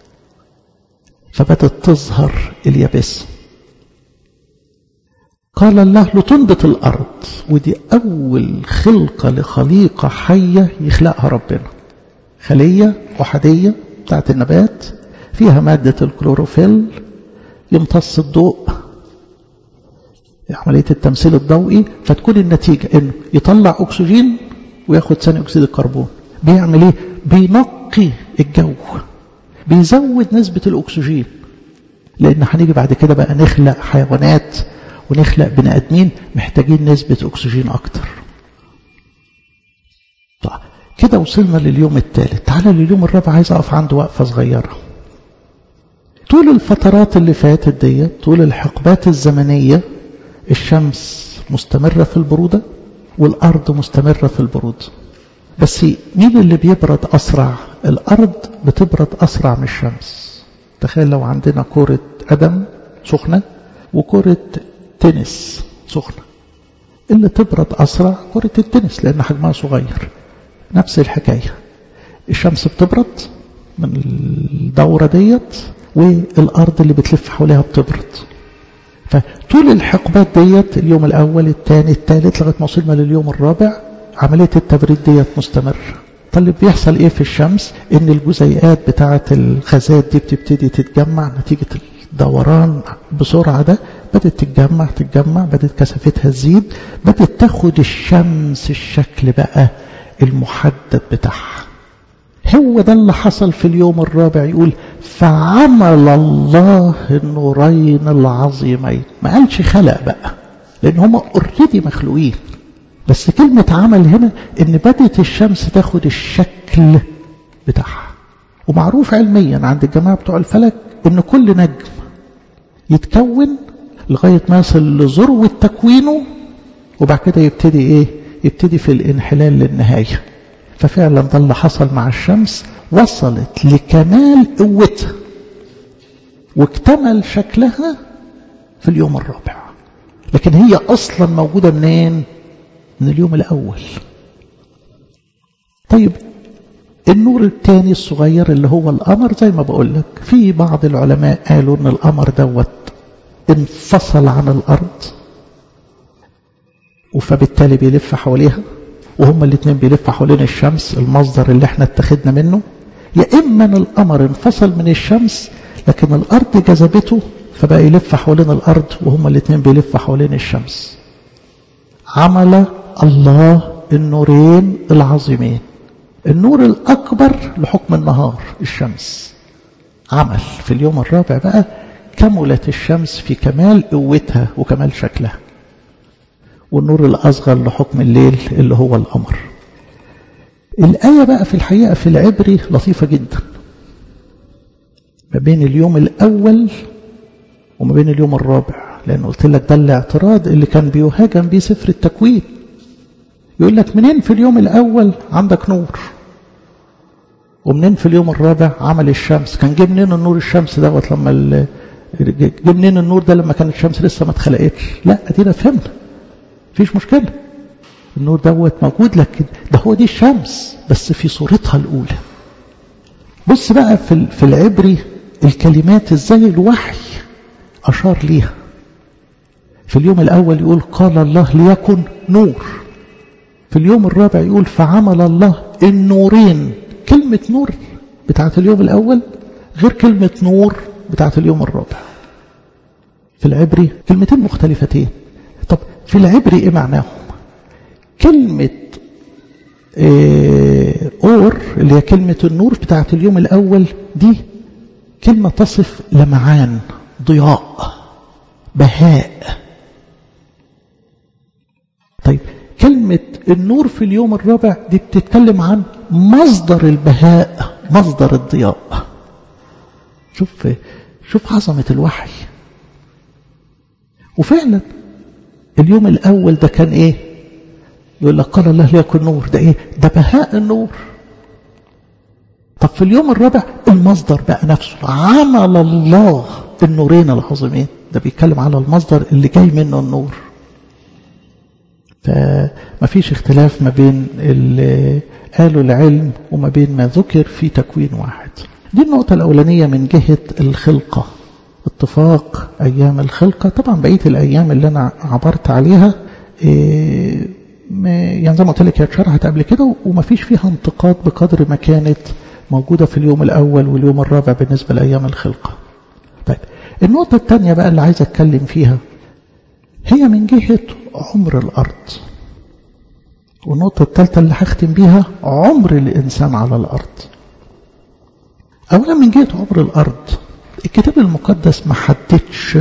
فبدت تظهر اليابسة. قال الله لتنبت الأرض، ودي أول خلقة لخليقة حية يخلقها ربنا. خلية أحادية بتاعت النبات فيها مادة الكلوروفيل، يمتص الضوء، عملية التمثيل الضوئي، فتكون النتيجة انه يطلع اكسجين وياخد ثاني اكسيد الكربون. بيعمل ايه؟ بينقي الجو، بيزود نسبة الاكسجين، لان هنيجي بعد كده بقى نخلق حيوانات ونخلق بني ادمين محتاجين نسبة اكسجين اكتر. طيب كده وصلنا لليوم الثالث. تعالى لليوم الرابع، عايز اقف عنده وقفة صغيرة. طول الفترات اللي فاتت دي، طول الحقبات الزمنية، الشمس مستمرة في البرودة والأرض مستمرة في البرودة. بس مين اللي بيبرد أسرع؟ الأرض بتبرد أسرع من الشمس. تخيل لو عندنا كرة قدم سخنة وكرة تنس سخنة، اللي تبرد أسرع كرة التنس لأن حجمها صغير. نفس الحكاية، الشمس بتبرد من الدورة ديت والأرض اللي بتلف حولها بتبرد. فطول الحقبات ديت، اليوم الأول الثاني الثالث لغاية ما وصلنا لليوم الرابع، عملية التبريد ديت مستمر. طيب بيحصل ايه في الشمس؟ ان الجزيئات بتاعة الغازات دي بتبتدي تتجمع نتيجة الدوران بسرعة ده، بدأت تتجمع تتجمع بدأت كثافتها تزيد، بدأت تاخد الشمس الشكل بقى المحدد بتاعها. هو ده اللي حصل في اليوم الرابع. يقول فعمل الله النورين العظيمين. ما قالش خلق بقى، لان هم اوريدي مخلوقين، بس كلمة عمل هنا ان بدأت الشمس تاخد الشكل بتاعها. ومعروف علميا عند الجماعة بتوع الفلك ان كل نجم يتكون لغاية ما يصل لذروة تكوينه، وبعد كده يبتدي ايه؟ يبتدي في الانحلال للنهاية. ففعلا ده اللي حصل مع الشمس، وصلت لكمال قوتها واكتمل شكلها في اليوم الرابع. لكن هي اصلا موجودة منين؟ من اليوم الاول. طيب النور الثاني الصغير اللي هو القمر، زي ما بقول لك، في بعض العلماء قالوا ان القمر دوت انفصل عن الارض، فبالتالي بيلف حواليها، وهما الاثنين بيلفوا حوالين الشمس، المصدر اللي احنا اتخذنا منه. يا اما ان القمر انفصل من الشمس لكن الارض جذبته فبقى يلف حوالين الارض، وهما الاثنين بيلفوا حوالين الشمس. عمل الله النورين العظيمين. النور الاكبر لحكم النهار الشمس، عمل في اليوم الرابع بقى كملت الشمس في كمال قوتها وكمال شكلها. والنور الأصغر لحكم الليل اللي هو القمر. الآية بقى في الحقيقة في العبري لطيفة جدا، ما بين اليوم الأول وما بين اليوم الرابع، لأن قلت لك ده الاعتراض اللي كان بيهاجم بيه سفر التكوين. يقول لك منين في اليوم الأول عندك نور، ومنين في اليوم الرابع عمل الشمس؟ كان جه منين النور الشمس دوت لما جه منين النور ده لما كانت الشمس لسه ما اتخلقتش؟ لا ادينا فهمنا، مفيش مشكلة، النور دوت موجود، لكن ده هو دي الشمس بس في صورتها الأولى. بص بقى في في العبري الكلمات ازاي الوحي أشار ليها. في اليوم الأول يقول قال الله ليكن نور، في اليوم الرابع يقول فعمل الله النورين. كلمة نور بتاعت اليوم الأول غير كلمة نور بتاعت اليوم الرابع. في العبري كلمتين مختلفتين. طب في العبري ايه معناهم؟ كلمة إيه اور اللي هي كلمة النور بتاعت اليوم الأول دي كلمة تصف لمعان، ضياء، بهاء. طيب كلمة النور في اليوم الرابع دي بتتكلم عن مصدر البهاء، مصدر الضياء. شوف شوف عظمة الوحي. وفعلا اليوم الأول ده كان إيه؟ يقول لك قال الله ليكن نور، ده إيه؟ ده بهاء النور. طب في اليوم الرابع المصدر بقى نفسه، عمل الله النورين العظيمين، ده بيتكلم على المصدر اللي جاي منه النور. فما فيش اختلاف ما بين اللي قالوا العلم وما بين ما ذكر في تكوين واحد. دي النقطة الأولانية من جهة الخلقة، اتفاق أيام الخلقة. طبعا بقية الأيام اللي أنا عبرت عليها إيه يعني زي ما قلت لك هي اتشرحت قبل كده وما فيش فيها انتقاد بقدر ما كانت موجودة في اليوم الأول واليوم الرابع بالنسبة لأيام الخلقة. طيب النقطة الثانية بقى اللي عايز أتكلم فيها هي من جهة عمر الأرض. والنقطة الثالثة اللي هختم بيها عمر الإنسان على الأرض. أولا من جهة عمر الأرض، الكتاب المقدس ما حددش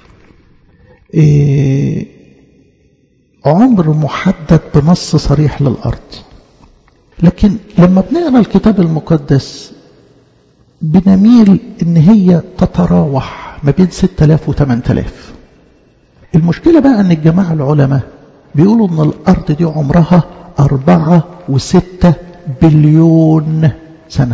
إيه عمر محدد بنص صريح للأرض، لكن لما بنقرأ الكتاب المقدس بنميل إن هي تتراوح ما بين ستة آلاف وثمانية آلاف. المشكلة بقى أن الجماعة العلماء بيقولوا أن الأرض دي عمرها أربعة وستة بليون سنة.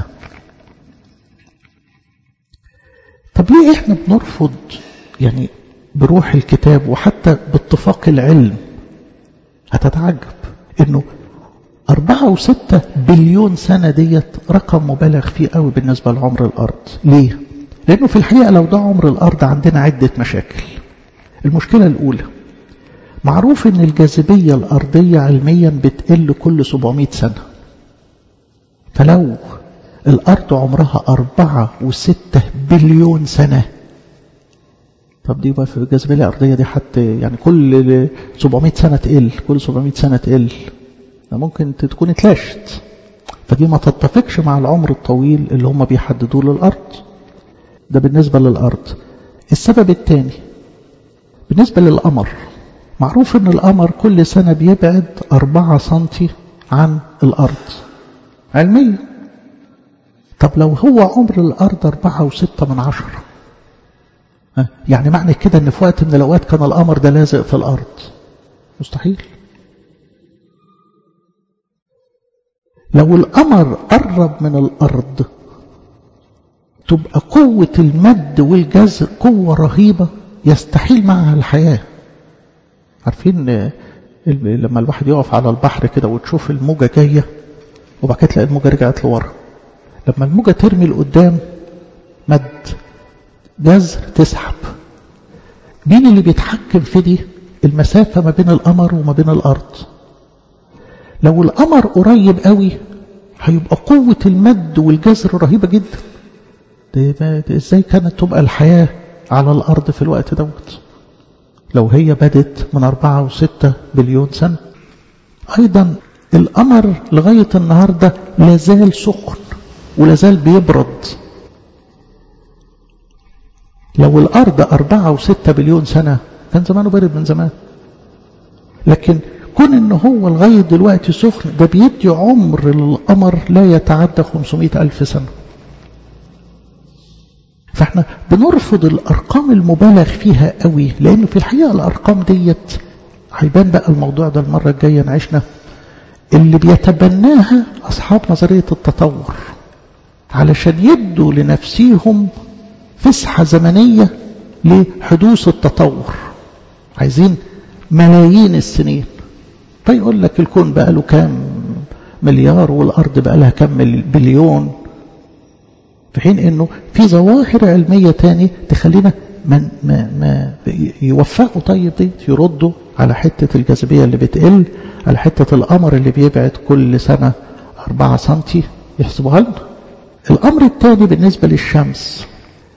طب ليه إحنا بنرفض يعني بروح الكتاب وحتى باتفاق العلم؟ هتتعجب إنه أربعة وستة بليون سنة ديت رقم مبالغ فيه قوي بالنسبة لعمر الأرض. ليه؟ لأنه في الحقيقة لو ده عمر الأرض عندنا عدة مشاكل. المشكلة الأولى، معروف ان الجاذبية الأرضية علميا بتقل كل سبعمائة سنة. فلو الأرض عمرها أربعة وستة بليون سنة، طب دي بقى في الجاذبية الأرضية دي حتى يعني كل سبعمائة سنة تقل، كل سبعمائة سنة تقل، ممكن تكون اتلاشت. فدي ما تتفقش مع العمر الطويل اللي هم بيحددوه للأرض. ده بالنسبة للأرض. السبب الثاني بالنسبة للقمر، معروف ان القمر كل سنة بيبعد أربعة سنتي عن الأرض علميا. طب لو هو عمر الأرض أربعة وستة من عشرة، يعني معنى كده ان في وقت من الأوقات كان القمر ده لازق في الأرض؟ مستحيل. لو القمر قرب من الأرض تبقى قوة المد والجذر قوة رهيبة يستحيل معها الحياة. عارفين لما الواحد يقف على البحر كده وتشوف الموجة جاية وبعد كده تلاقي الموجة رجعت لورا، لما الموجة ترمي لقدام مد جذر تسحب. مين اللي بيتحكم في دي؟ المسافة ما بين القمر وما بين الأرض. لو القمر قريب قوي هيبقى قوة المد والجذر رهيبة جدا. ده, ده, ده ازاي كانت تبقى الحياة على الأرض في الوقت دوت لو هي بدت من أربعة وستة بليون سنة؟ أيضا القمر لغاية النهاردة لازال سخن ولازال بيبرد. لو الأرض أربعة وستة بليون سنة كان زمانه برد من زمان، لكن كون إنه هو لغاية دلوقتي سخن ده بيدي عمر للقمر لا يتعدى خمسمائة ألف سنة. فاحنا بنرفض الأرقام المبالغ فيها قوي، لأنه في الحقيقة الأرقام ديت هيبان بقى الموضوع ده المرة الجاية نعيشنا، اللي بيتبناها أصحاب نظرية التطور علشان يدوا لنفسيهم فسحة زمنية لحدوث التطور. عايزين ملايين السنين، فيقول لك الكون بقى له كام مليار والأرض بقى لها كام بليون، في حين انه في ظواهر علمية تاني تخلينا ما, ما, ما يوفقوا طيب دي يردوا على حتة الجاذبية اللي بتقل، على حتة القمر اللي بيبعد كل سنة أربعة سنتي يحسبوها لنا. الأمر الثاني بالنسبة للشمس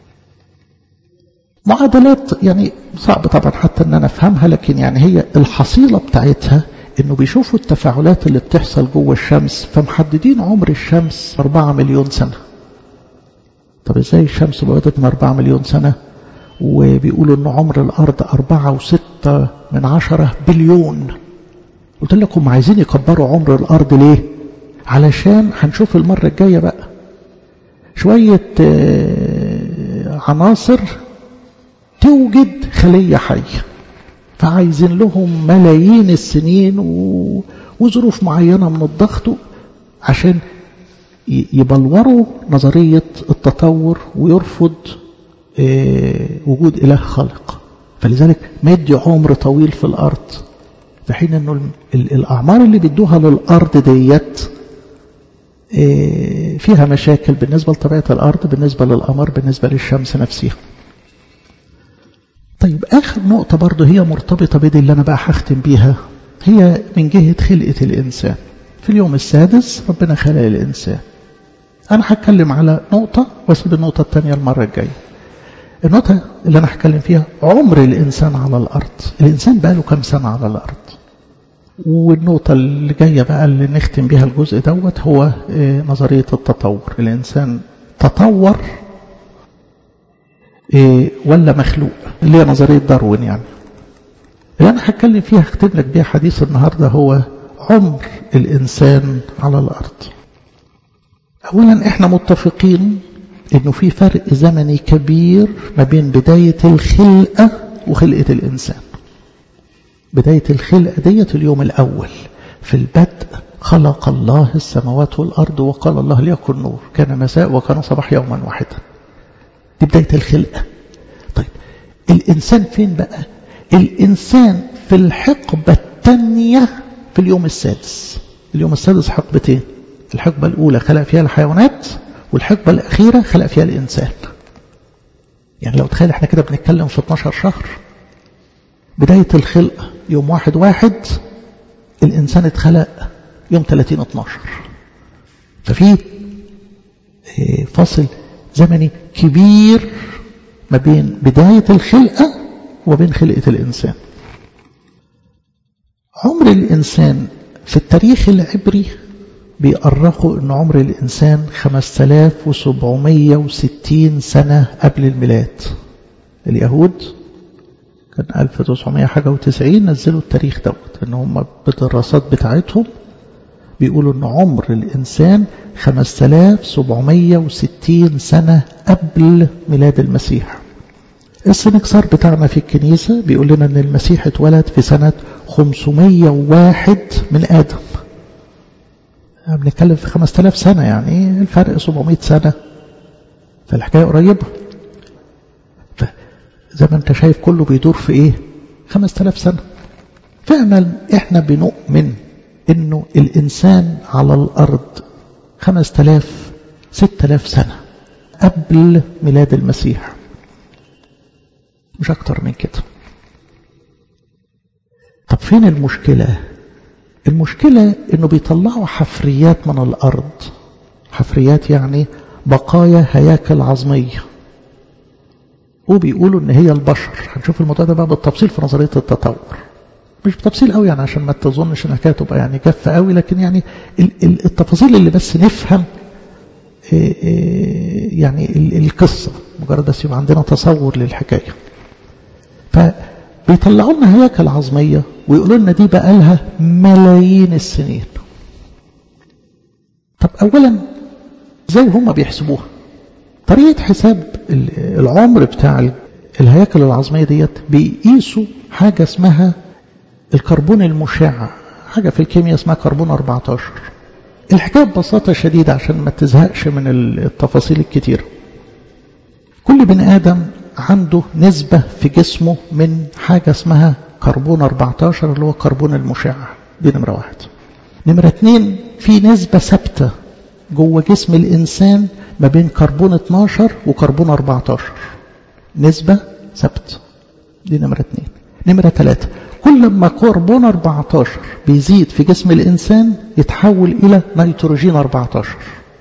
معادلات يعني صعب طبعا حتى ان انا افهمها، لكن يعني هي الحصيلة بتاعتها انه بيشوفوا التفاعلات اللي بتحصل جوه الشمس، فمحددين عمر الشمس أربعة مليون سنة. طب ازاي الشمس بعدت من أربعة مليون سنة وبيقولوا ان عمر الارض أربعة وستة من عشرة بليون؟ قلت لكم عايزين يكبروا عمر الارض ليه؟ علشان هنشوف المرة الجاية بقى شوية عناصر توجد خلية حية، فعايزين لهم ملايين السنين وظروف معينة من الضغط عشان يبلوروا نظرية التطور ويرفض وجود إله خالق. فلذلك مدي عمر طويل في الأرض، في حين أنه الأعمار اللي بيدوها للأرض ديت فيها مشاكل بالنسبة لطبيعة الأرض، بالنسبة للقمر، بالنسبة للشمس نفسها. طيب آخر نقطة برضو هي مرتبطة بدي اللي أنا بقى هختم بيها، هي من جهة خلقة الإنسان. في اليوم السادس ربنا خلق الإنسان. أنا هتكلم على نقطة واسيب النقطة الثانية المرة الجاية. النقطة اللي أنا هتكلم فيها عمر الإنسان على الأرض. الإنسان بقى له كم سنة على الأرض؟ والنقطة اللي جاية بقى اللي نختم بها الجزء دوت هو نظرية التطور. الإنسان تطور ولا مخلوق، اللي هي نظرية داروين. يعني اللي أنا هتكلم فيها هختم لك بيها حديث النهاردة هو عمر الإنسان على الأرض. أولا إحنا متفقين إنه في فرق زمني كبير ما بين بداية الخلقة وخلقة الإنسان. بداية الخلقة ديت اليوم الأول، في البدء خلق الله السماوات والأرض وقال الله ليكن نور، كان مساء وكان صباح يوما واحدا. دي بداية الخلقة. طيب الإنسان فين بقى؟ الإنسان في الحقبة الثانية في اليوم السادس. اليوم السادس حقبتين، الحقبة الأولى خلق فيها الحيوانات، والحقبة الأخيرة خلق فيها الإنسان. يعني لو تخيل احنا كده بنتكلم في اتناشر شهر. بداية الخلق يوم واحد واحد، الإنسان اتخلق يوم ثلاثين اتناشر. ففي فاصل زمني كبير ما بين بداية الخلقة وبين خلقة الإنسان. عمر الإنسان في التاريخ العبري بيأرخوا أن عمر الإنسان خمسة آلاف وسبعمائة وستين سنة قبل الميلاد. اليهود كان ألف وتسعمائة حاجة وتسعين نزلوا التاريخ دوت، ان هم بالدراسات بتاعتهم بيقولوا ان عمر الانسان خمسة آلاف وسبعمائة وستين سنة قبل ميلاد المسيح. السنكسار بتاعنا في الكنيسة بيقول لنا ان المسيح اتولد في سنة خمسمائة وواحد من آدم. بنتكلم في خمسة آلاف سنة، يعني الفرق سبعمائة سنة، فالحكاية قريبة. زي ما انت شايف كله بيدور في ايه؟ خمسة آلاف سنة. فعلا احنا بنؤمن انه الانسان على الارض خمسة آلاف ستة آلاف سنة قبل ميلاد المسيح، مش اكتر من كده. طب فين المشكلة؟ المشكلة انه بيطلعوا حفريات من الارض. حفريات يعني بقايا هياكل عظمية، وبيقولوا ان هي البشر. هنشوف الموضوع ده بقى بالتفصيل في نظرية التطور، مش بتفصيل قوي يعني عشان ما تظنش انها كانت تبقى يعني جافة قوي، لكن يعني التفاصيل اللي بس نفهم يعني القصة، مجرد بس يبقى عندنا تصور للحكاية. فبيطلعوا لنا هياكل عظمية ويقولوا لنا دي بقى لها ملايين السنين. طب اولا ازاي هم بيحسبوها؟ طريقة حساب العمر بتاع الهياكل العظمية ديت بيقيسوا حاجة اسمها الكربون المشع، حاجة في الكيمياء اسمها كربون أربعة عشر. الحكاية ببساطة شديدة عشان ما تزهقش من التفاصيل الكتير. كل بني آدم عنده نسبة في جسمه من حاجة اسمها كربون أربعة عشر اللي هو كربون المشع. دي نمرة واحد. نمرة اتنين، في نسبة ثابتة جوه جسم الإنسان ما بين كربون اثناشر وكربون أربعة عشر، نسبة ثابتة. دي نمرة اثنين. نمرة ثلاثة، كل ما كربون أربعة عشر بيزيد في جسم الإنسان يتحول إلى نيتروجين أربعة عشر.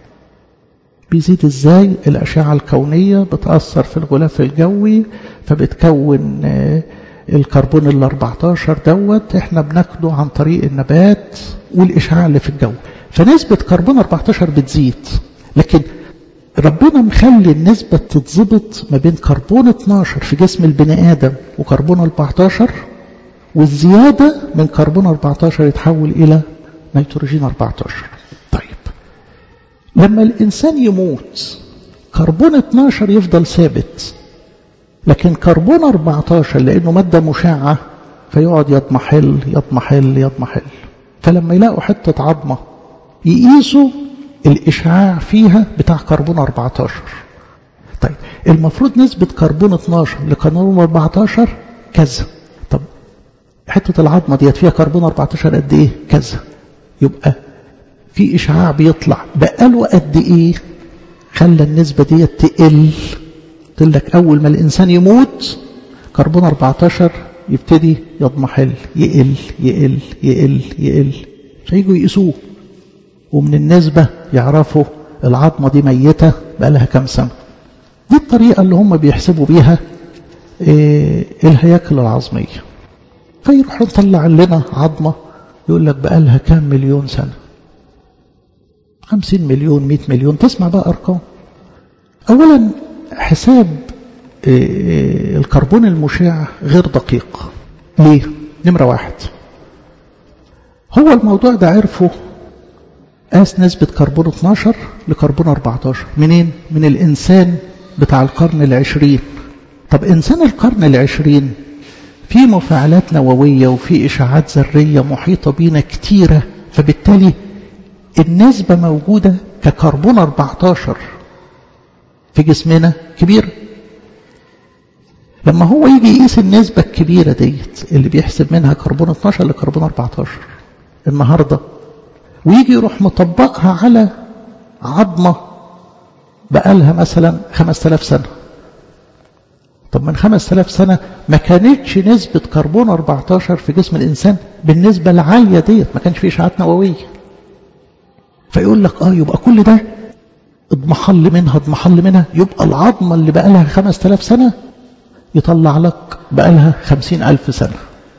بيزيد إزاي؟ الأشعة الكونية بتأثر في الغلاف الجوي فبتكون الكربون ال أربعة عشر دوت احنا بناخده عن طريق النبات والإشعاع اللي في الجو، فنسبة كربون أربعة عشر بتزيد. لكن ربنا مخلي النسبة تتظبط ما بين كربون اثناشر في جسم البني آدم وكربون أربعة عشر، والزيادة من كربون أربعة عشر يتحول إلى نيتروجين أربعة عشر. طيب لما الإنسان يموت كربون اثناشر يفضل ثابت، لكن كربون أربعة عشر لأنه مادة مشعة فيقعد يضمحل يضمحل يضمحل. فلما يلاقوا حتة عظمة يقيسوا الإشعاع فيها بتاع كربون أربعة عشر. طيب المفروض نسبة كربون اثناشر لكربون أربعة عشر كذا. طب حتة العظمة ديت فيها كربون أربعة عشر قد إيه؟ كذا. يبقى في إشعاع بيطلع بقاله قد إيه خلى النسبة ديت تقل. قلت لك أول ما الإنسان يموت كربون أربعة عشر يبتدي يضمحل يقل يقل يقل يقل، فيجوا يقيسوه ومن النسبة يعرفوا العظمة دي ميتة بقى لها كم سنة. دي الطريقة اللي هم بيحسبوا بيها إيه الهياكل العظمية. فيروح نطلع لنا عظمة يقول لك بقى لها كام مليون سنة، خمسين مليون، مئة مليون، تسمع بقى أرقام. أولا حساب إيه الكربون المشع غير دقيق. ليه؟ نمرة واحد، هو الموضوع ده عرفه قاس نسبة كربون اثناشر لكربون أربعتاشر. منين؟ من الإنسان بتاع القرن العشرين. طب إنسان القرن العشرين في مفاعلات نووية وفي إشعاعات ذرية محيطة بينا كتيرة، فبالتالي النسبة موجودة ككربون أربعتاشر في جسمنا كبيرة. لما هو يجي يقيس النسبة الكبيرة ديت اللي بيحسب منها كربون اثناشر لكربون أربعتاشر النهاردة، ويجي يروح مطبقها على عظمة بقالها مثلا خمسة آلاف سنة. طب من خمسة آلاف سنة ما كانتش نسبة كربون أربعتاشر في جسم الإنسان بالنسبة العالية ديت، ما كانش فيه إشعاعات نووية. فيقول لك آه يبقى كل ده اضمحل منها اضمحل منها، يبقى العظمة اللي بقالها خمسة آلاف سنة يطلع لك بقالها خمسين ألف سنة.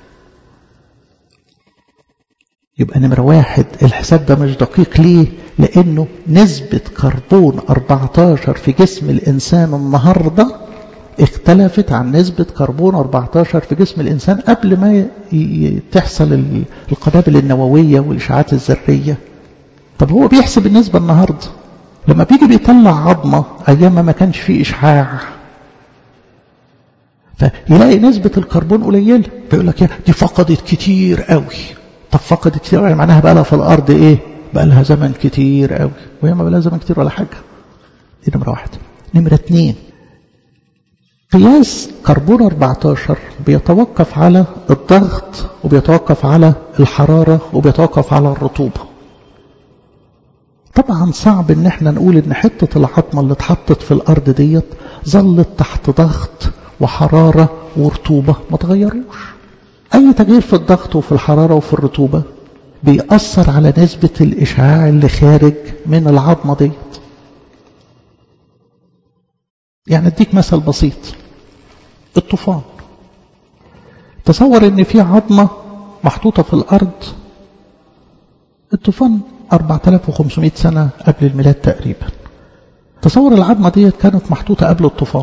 يبقى نمرة واحد الحساب ده مش دقيق. ليه؟ لأنه نسبة كربون أربعتاشر في جسم الإنسان النهاردة اختلفت عن نسبة كربون أربعتاشر في جسم الإنسان قبل ما تحصل القنابل النووية والإشعاعات الذرية. طب هو بيحسب النسبة النهاردة، لما بيجي بيطلع عظمة أيام ما كانش فيه إشعاع فيلاقي نسبة الكربون قليلة، فيقول لك يا دي فقدت كتير قوي. طب فقدت كتير قوي معناها بقى لها في الأرض إيه؟ بقى لها زمن كتير قوي، وهي ما بقى لها زمن كتير ولا حاجة. دي نمرة واحد. نمرة اتنين، قياس كربون أربعتاشر بيتوقف على الضغط وبيتوقف على الحرارة وبيتوقف على الرطوبة. طبعا صعب ان احنا نقول ان حتة العظمة اللي اتحطت في الارض ديت ظلت تحت ضغط وحرارة ورطوبة ما تغيروش. اي تغيير في الضغط وفي الحرارة وفي الرطوبة بيأثر على نسبة الاشعاع اللي خارج من العظمة ديت. يعني اديك مثل بسيط، الطوفان. تصور ان في عظمة محطوطة في الارض، الطوفان أربعة آلاف وخمسمائة سنة قبل الميلاد تقريبا. تصور العظمة دي كانت محطوطة قبل الطوفان.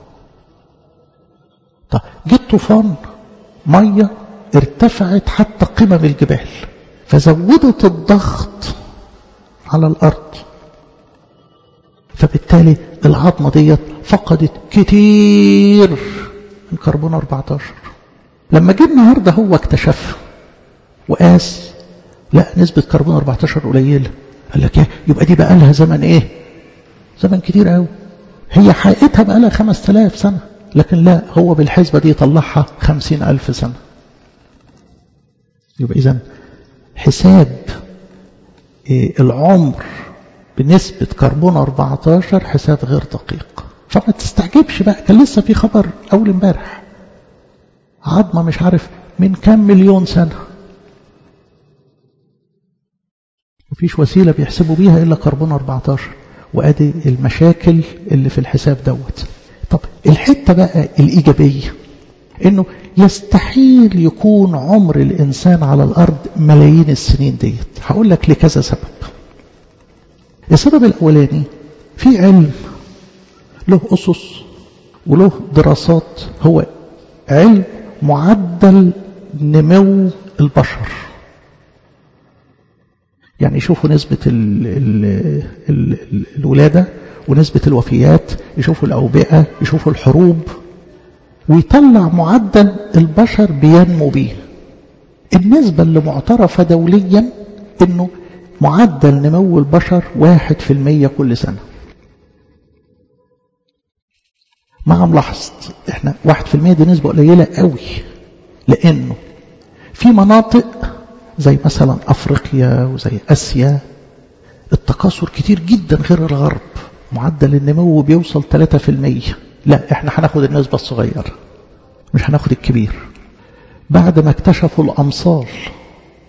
طب جه الطوفان، مية ارتفعت حتى قمم الجبال فزودت الضغط على الأرض، فبالتالي العظمة دي فقدت كتير من كربون أربعتاشر. لما جه النهارده هو اكتشف وقاس، لا نسبة كربون أربعتاشر قليلة. قال لك ايه؟ يبقى دي بقى لها زمن ايه؟ زمن كتير قوي. هي حقيقتها بقى لها خمسة آلاف سنة، لكن لا، هو بالحسبة دي يطلعها خمسين ألف سنة. يبقى إذن حساب إيه العمر بنسبة كربون أربعتاشر حساب غير دقيق. فما تستعجبش بقى، كان لسه في خبر أول امبارح عظمة مش عارف من كام مليون سنة، مفيش وسيلة بيحسبوا بيها إلا كربون أربعتاشر. وأدي المشاكل اللي في الحساب دوت. طب الحتة بقى الإيجابية إنه يستحيل يكون عمر الإنسان على الأرض ملايين السنين ديت. هقول لك لكذا سبب. السبب الأولاني، في علم له أسس وله دراسات، هو علم معدل نمو البشر. يعني يشوفوا نسبة ال ال ال ال الولادة ونسبة الوفيات، يشوفوا الأوبئة، يشوفوا الحروب، ويطلع معدل البشر بينمو بيه. النسبة اللي معترفة دوليا انه معدل نمو البشر واحد في المية كل سنة. مع ملاحظة احنا واحد في المية دي نسبة قليلة قوي، لانه في مناطق زي مثلا افريقيا وزي اسيا التكاثر كتير جدا غير الغرب، معدل النمو بيوصل ثلاثة في المية. لا، احنا هناخد النسبة الصغيرة، مش هناخد الكبير. بعد ما اكتشفوا الامصال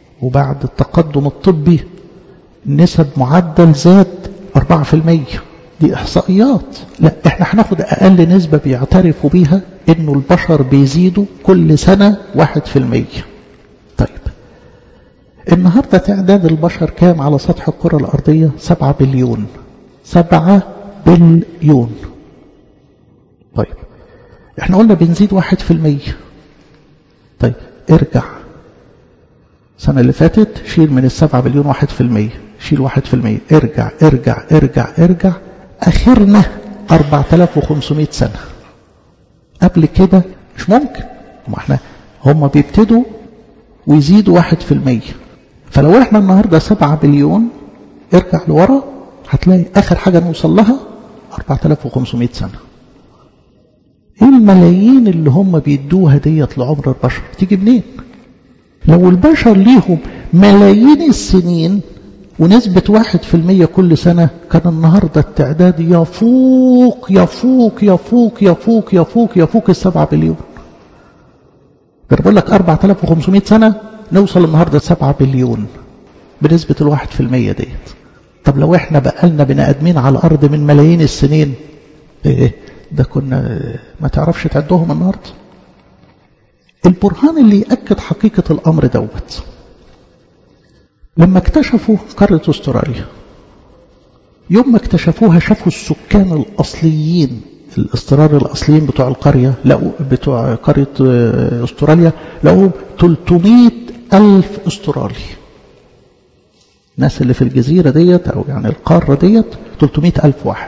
وبعد التقدم الطبي نسب معدل زاد أربعة في المية. دي إحصائيات. لا احنا هناخد أقل نسبة بيعترفوا بيها إنه البشر بيزيدوا كل سنة واحد في المية. طيب النهاردة تعداد البشر كام على سطح الكرة الأرضية؟ سبعة بليون. سبعة بليون. طيب احنا قلنا بنزيد واحد في المية. طيب ارجع السنة اللي فاتت شيل من السبعة بليون واحد في المية، شيل واحد في المية، ارجع ارجع ارجع ارجع اخرنا أربعة آلاف وخمسمائة سنة. قبل كده مش ممكن، ما احنا هم بيبتدوا ويزيدوا واحد في المية. فلو احنا النهاردة سبعة بليون ارجع لورا هتلاقي اخر حاجة نوصل لها أربعة آلاف وخمسمائة سنة. ايه الملايين اللي هم بيدوها ديت لعمر البشر تيجي منين؟ لو البشر ليهم ملايين السنين ونسبة واحد في المية كل سنة كان النهاردة التعداد يفوق يفوق يفوق يفوق يفوق يفوق السبعة بليون. ده بقول لك أربعة آلاف وخمسمائة سنة نوصل النهاردة سبعة بليون بنسبة الواحد في المية ديت. طب لو احنا بقالنا بني ادمين على الارض من ملايين السنين، ايه ده كنا ما تعرفش تعدهم النهاردة. البرهان اللي يأكد حقيقة الامر دوت لما اكتشفوا قارة استراليا، يوم ما اكتشفوها شافوا السكان الاصليين الاسترار الاصليين بتوع القرية، لقوا بتوع قرية استراليا لقوا ثلاثمائة ألف استرالي. الناس اللي في الجزيرة ديت او يعني القارة ديت ثلاثمائة ألف واحد.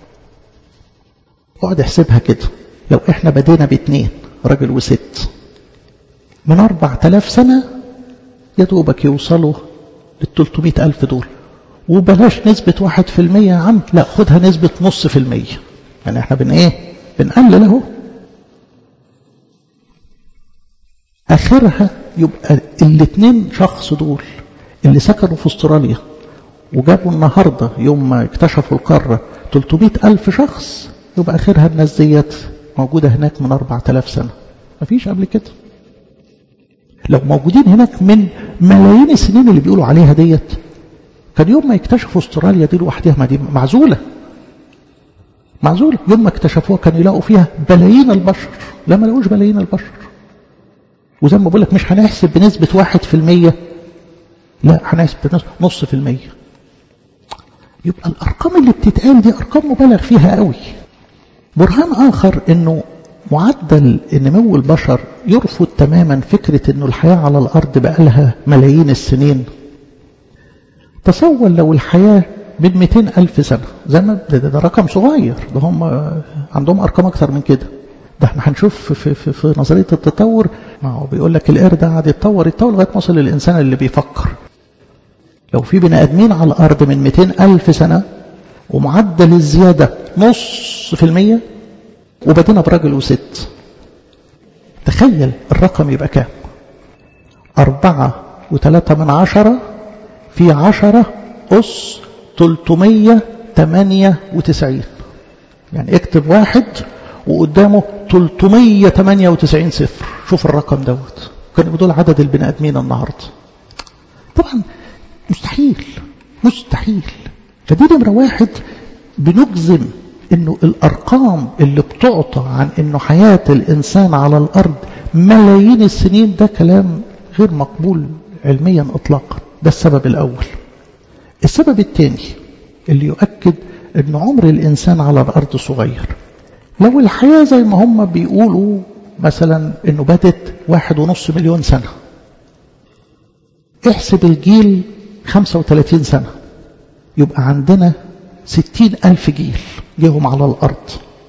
اقعد احسبها كده، لو احنا بدينا باثنين راجل وست من أربعة آلاف سنة يدوبك يوصلوا للثلاثمائة ألف دول. وبلاش نسبة واحد في المية يا عم، لا خدها نسبة نص في المية. يعني احنا بن ايه بنقلل اهو. اخرها يبقى الاثنين شخص دول اللي سكنوا في استراليا وجابوا النهاردة يوم ما اكتشفوا القارة ثلاثمائة ألف شخص، يبقى اخرها الناس ديت موجودة هناك من أربعة آلاف سنة. مفيش قبل كده. لو موجودين هناك من ملايين السنين اللي بيقولوا عليها ديت، كان يوم ما يكتشفوا استراليا دي لوحدها ما دي معزولة معزولة. يوم ما اكتشفوها كانوا يلاقوا فيها بلايين البشر، لا ما لقوش بلايين البشر. وزي ما بقول لك مش هنحسب بنسبة واحد في المية، لا هنحسب بنسبة نص في المية. يبقى الأرقام اللي بتتقال دي أرقام مبالغ فيها قوي. برهان آخر إنه معدل نمو البشر يرفض تماما فكرة إنه الحياة على الأرض بقى لها ملايين السنين. تصور لو الحياة من مئتين ألف سنة، زي ما ده, ده, ده رقم صغير، ده هم عندهم أرقام أكثر من كده. ده احنا هنشوف في, في, في نظرية التطور، ما هو بيقول لك القرد قاعد يتطور يتطور لغاية ما وصل للإنسان اللي بيفكر. لو في بني آدمين على الأرض من مئتين ألف سنة ومعدل الزيادة نص في المية وبدينا براجل وست، تخيل الرقم يبقى كام؟ أربعة وثلاثة من عشرة في عشرة أس ثلاثمائة وثمانية وتسعين. يعني اكتب واحد وقدامه ثلاثمائة وثمانية وتسعين صفر. شوف الرقم دوت، كان بدول عدد البني آدمين النهاردة. طبعا مستحيل مستحيل. فدي نمرة واحد بنجزم انه الارقام اللي بتعطى عن انه حياة الانسان على الارض ملايين السنين ده كلام غير مقبول علميا اطلاقا. ده السبب الاول. السبب الثاني اللي يؤكد ان عمر الانسان على الارض صغير، لو الحياة زي ما هم بيقولوا مثلا انه بدت واحد ونص مليون سنة، احسب الجيل خمسة وثلاثين سنة، يبقى عندنا ستين ألف جيل جيهم على الأرض.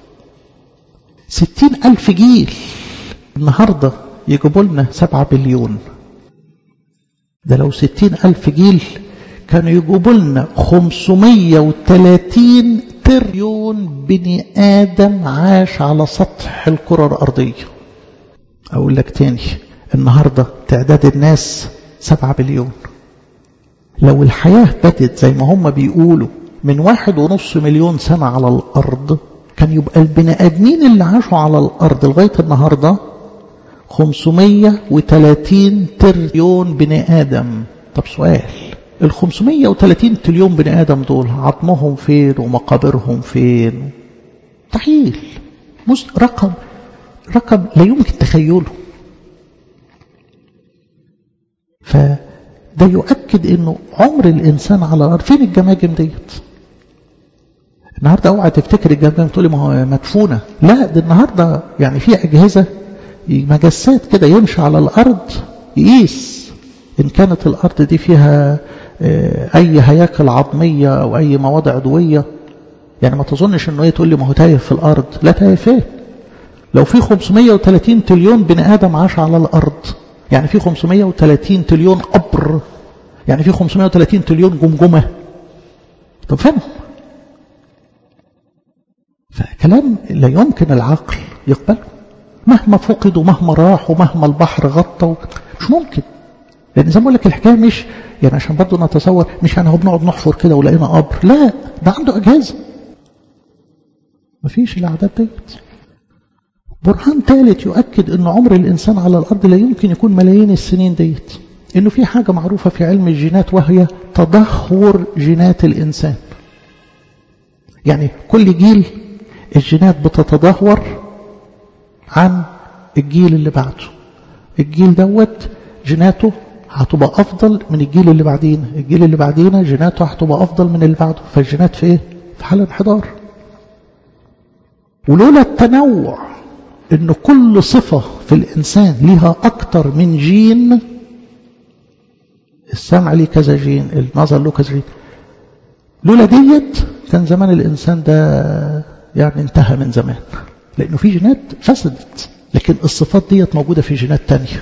ستين ألف جيل النهاردة يجيبوا لنا سبعة بليون. ده لو ستين ألف جيل كانوا يجيبوا لنا خمسمائة وثلاثين تريليون بني آدم عاش على سطح الكرة الأرضية. أقول لك تاني، النهاردة تعداد الناس سبعة بليون. لو الحياة بدت زي ما هم بيقولوا من واحد ونص مليون سنة على الأرض، كان يبقى البني آدمين اللي عاشوا على الأرض لغاية النهاردة خمسمائة وثلاثين تريليون بني آدم. طب سؤال، ال خمسمائة وثلاثين تريليون بني آدم دول عظمهم فين ومقابرهم فين؟ مستحيل. رقم رقم لا يمكن تخيله. فده يؤكد انه عمر الانسان على الارض. فين الجماجم ديت؟ النهارده اوعى تفتكر الجماجم تقولي ما هو مدفونه، لا، ده النهارده يعني في اجهزه مجسات كده يمشي على الارض يقيس ان كانت الارض دي فيها اي هياكل عظميه او اي مواد عضويه. يعني ما تظنش انه ايه تقول لي ما هو تايه في الارض، لا تايه فين؟ لو في خمسمائة وثلاثين تريليون بني ادم عاش على الارض، يعني في خمسمائة وثلاثين تريليون قبر، يعني في خمسمائة وثلاثين تريليون جمجمه. طب فين؟ فكلام لا يمكن العقل يقبله، مهما فقد ومهما راح ومهما البحر غطى، مش ممكن. لان زي ما بقول لك الحكايه مش يعني عشان برضه نتصور مش يعني هو بنقعد نحفر كده ولقينا قبر، لا، ده عنده اجهزه. مفيش الاعداد ديت. برهان ثالث يؤكد ان عمر الانسان على الارض لا يمكن يكون ملايين السنين ديت، انه في حاجه معروفه في علم الجينات وهي تدهور جينات الانسان. يعني كل جيل الجينات بتتدهور عن الجيل اللي بعده. الجيل دوت جيناته هتبقى افضل من الجيل اللي بعدين، الجيل اللي بعدين جيناته هتبقى افضل من اللي بعده، فالجينات في ايه؟ في حاله انحدار. ولولا التنوع ان كل صفه في الانسان ليها اكتر من جين، السمع ليه كذا جين، النظر له كذا جين، لولا ديت كان زمان الانسان ده يعني انتهى من زمان، لانه في جينات فسدت، لكن الصفات ديت موجوده في جينات تانية.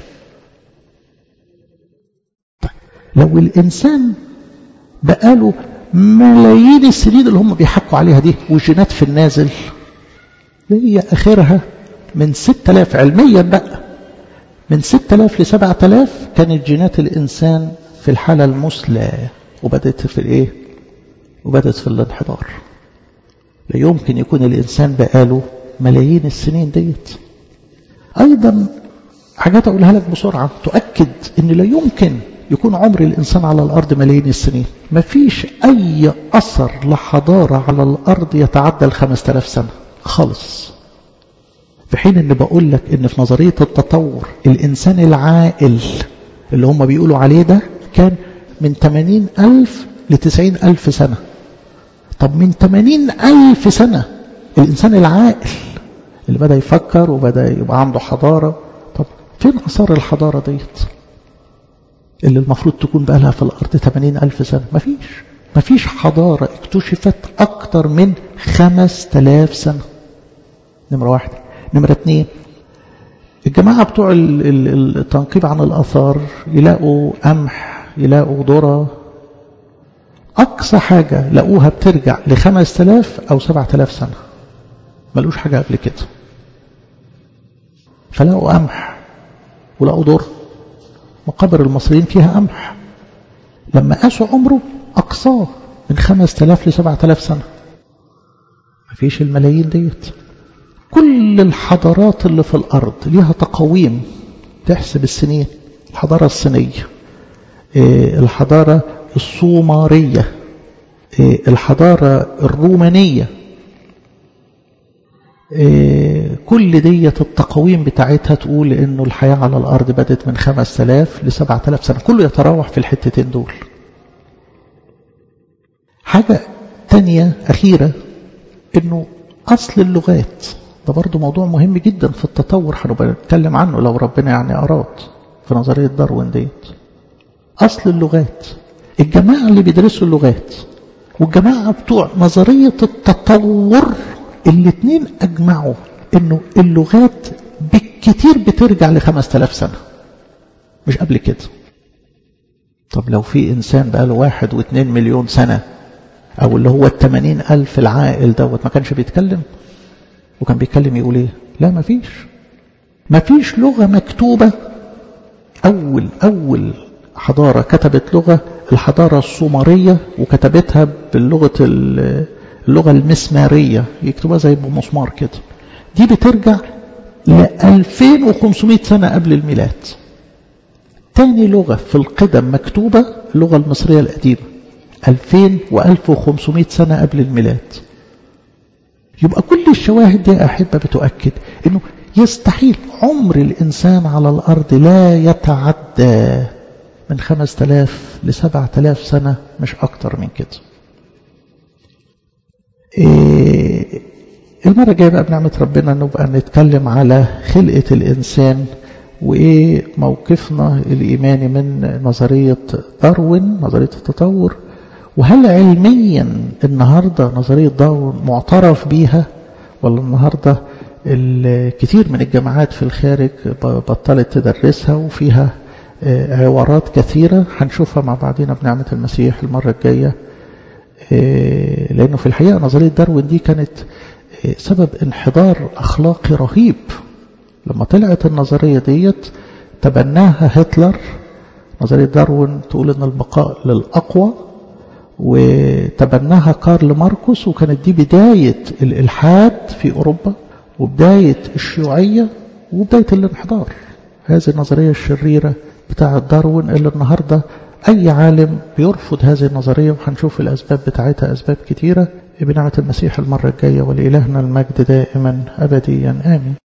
لو الإنسان بقاله ملايين السنين اللي هم بيحكوا عليها دي والجينات في النازل، هي آخرها من ستة آلاف علميا بقى، من ستة آلاف ل سبعة آلاف كانت جينات الإنسان في الحالة المثلى، وبدأت في الإيه؟ وبدأت في الانحدار. لا يمكن يكون الإنسان بقاله ملايين السنين ديت. أيضا حاجات أقولها لك بسرعة تؤكد إن لا يمكن يكون عمر الإنسان على الأرض ملايين السنين. ما فيش أي أثر لحضارة على الأرض يتعدى الخمسة آلاف سنة خالص. في حين أن بقول لك أن في نظرية التطور الإنسان العاقل اللي هم بيقولوا عليه ده كان من ثمانين ألف ل تسعين ألف سنة. طب من ثمانين ألف سنة الإنسان العاقل اللي بدأ يفكر وبدأ يبقى عنده حضارة، طب فين أثار الحضارة ديت اللي المفروض تكون بقى لها في الأرض ثمانين ألف سنة؟ مفيش مفيش حضارة اكتشفت أكتر من خمسة آلاف سنة. نمرة واحد. نمرة اثنين، الجماعة بتوع التنقيب عن الآثار يلاقوا قمح، يلاقوا ذرة، أقصى حاجة لقوها بترجع لخمسة آلاف أو سبعة آلاف سنة، ملقوش حاجة قبل كده. فلقوا قمح ولقوا ذرة. مقابر المصريين فيها قمح، لما قاسوا عمره أقصاه من خمسة آلاف ل سبعة آلاف سنة. مفيش الملايين ديت. كل الحضارات اللي في الأرض ليها تقويم تحسب السنين. الحضارة الصينية، الحضارة السومرية، الحضارة الرومانية، كل ديت التقويم بتاعتها تقول إنه الحياة على الأرض بدت من خمسة آلاف ل سبعة آلاف سنة. كله يتراوح في الحتتين دول. حاجة تانية أخيرة، إنه أصل اللغات ده برضو موضوع مهم جدا في التطور، هنبقى نتكلم عنه لو ربنا يعني أراد في نظرية داروين ديت. أصل اللغات، الجماعة اللي بيدرسوا اللغات والجماعة بتوع نظرية التطور الاثنين أجمعوا إنه اللغات بالكتير بترجع لخمسة آلاف سنة، مش قبل كده. طب لو في إنسان بقى له واحد واثنين مليون سنة، أو اللي هو الثمانين ألف العائل دوت، ما كانش بيتكلم؟ وكان بيتكلم يقول إيه؟ لا، ما فيش ما فيش لغة مكتوبة. أول أول حضارة كتبت لغة الحضارة السومرية، وكتبتها باللغة اللغة المسمارية، يكتبها زي بمسمار كده. دي بترجع ل ألفين وخمسمائة سنة قبل الميلاد. تاني لغة في القدم مكتوبة اللغة المصرية القديمة، ألفين وألف وخمسمائة سنة قبل الميلاد. يبقى كل الشواهد دي أحبة بتؤكد أنه يستحيل عمر الإنسان على الأرض لا يتعدى من خمس تلاف لسبع تلاف سنة، مش أكتر من كده. إيه المرة الجاية بقى بنعمة ربنا نبقى نتكلم على خلقة الإنسان وإيه موقفنا الإيماني من نظرية داروين، نظرية التطور، وهل علميا النهاردة نظرية داروين معترف بيها، ولا النهاردة الكثير من الجامعات في الخارج بطلت تدرسها وفيها عوارات كثيرة. هنشوفها مع بعضنا بنعمة المسيح المرة الجاية، لأنه في الحقيقة نظرية داروين دي كانت سبب انحدار أخلاقي رهيب. لما طلعت النظرية ديت تبناها هتلر. نظرية داروين تقول ان البقاء للأقوى، وتبناها كارل ماركوس، وكانت دي بداية الإلحاد في أوروبا وبداية الشيوعية وبداية الانحدار. هذه النظرية الشريرة بتاعة داروين اللي النهاردة أي عالم بيرفض هذه النظرية، وهنشوف الأسباب بتاعتها أسباب كتيرة. بنعمة المسيح المرة الجاية، ولإلهنا المجد دائما أبديا آمين.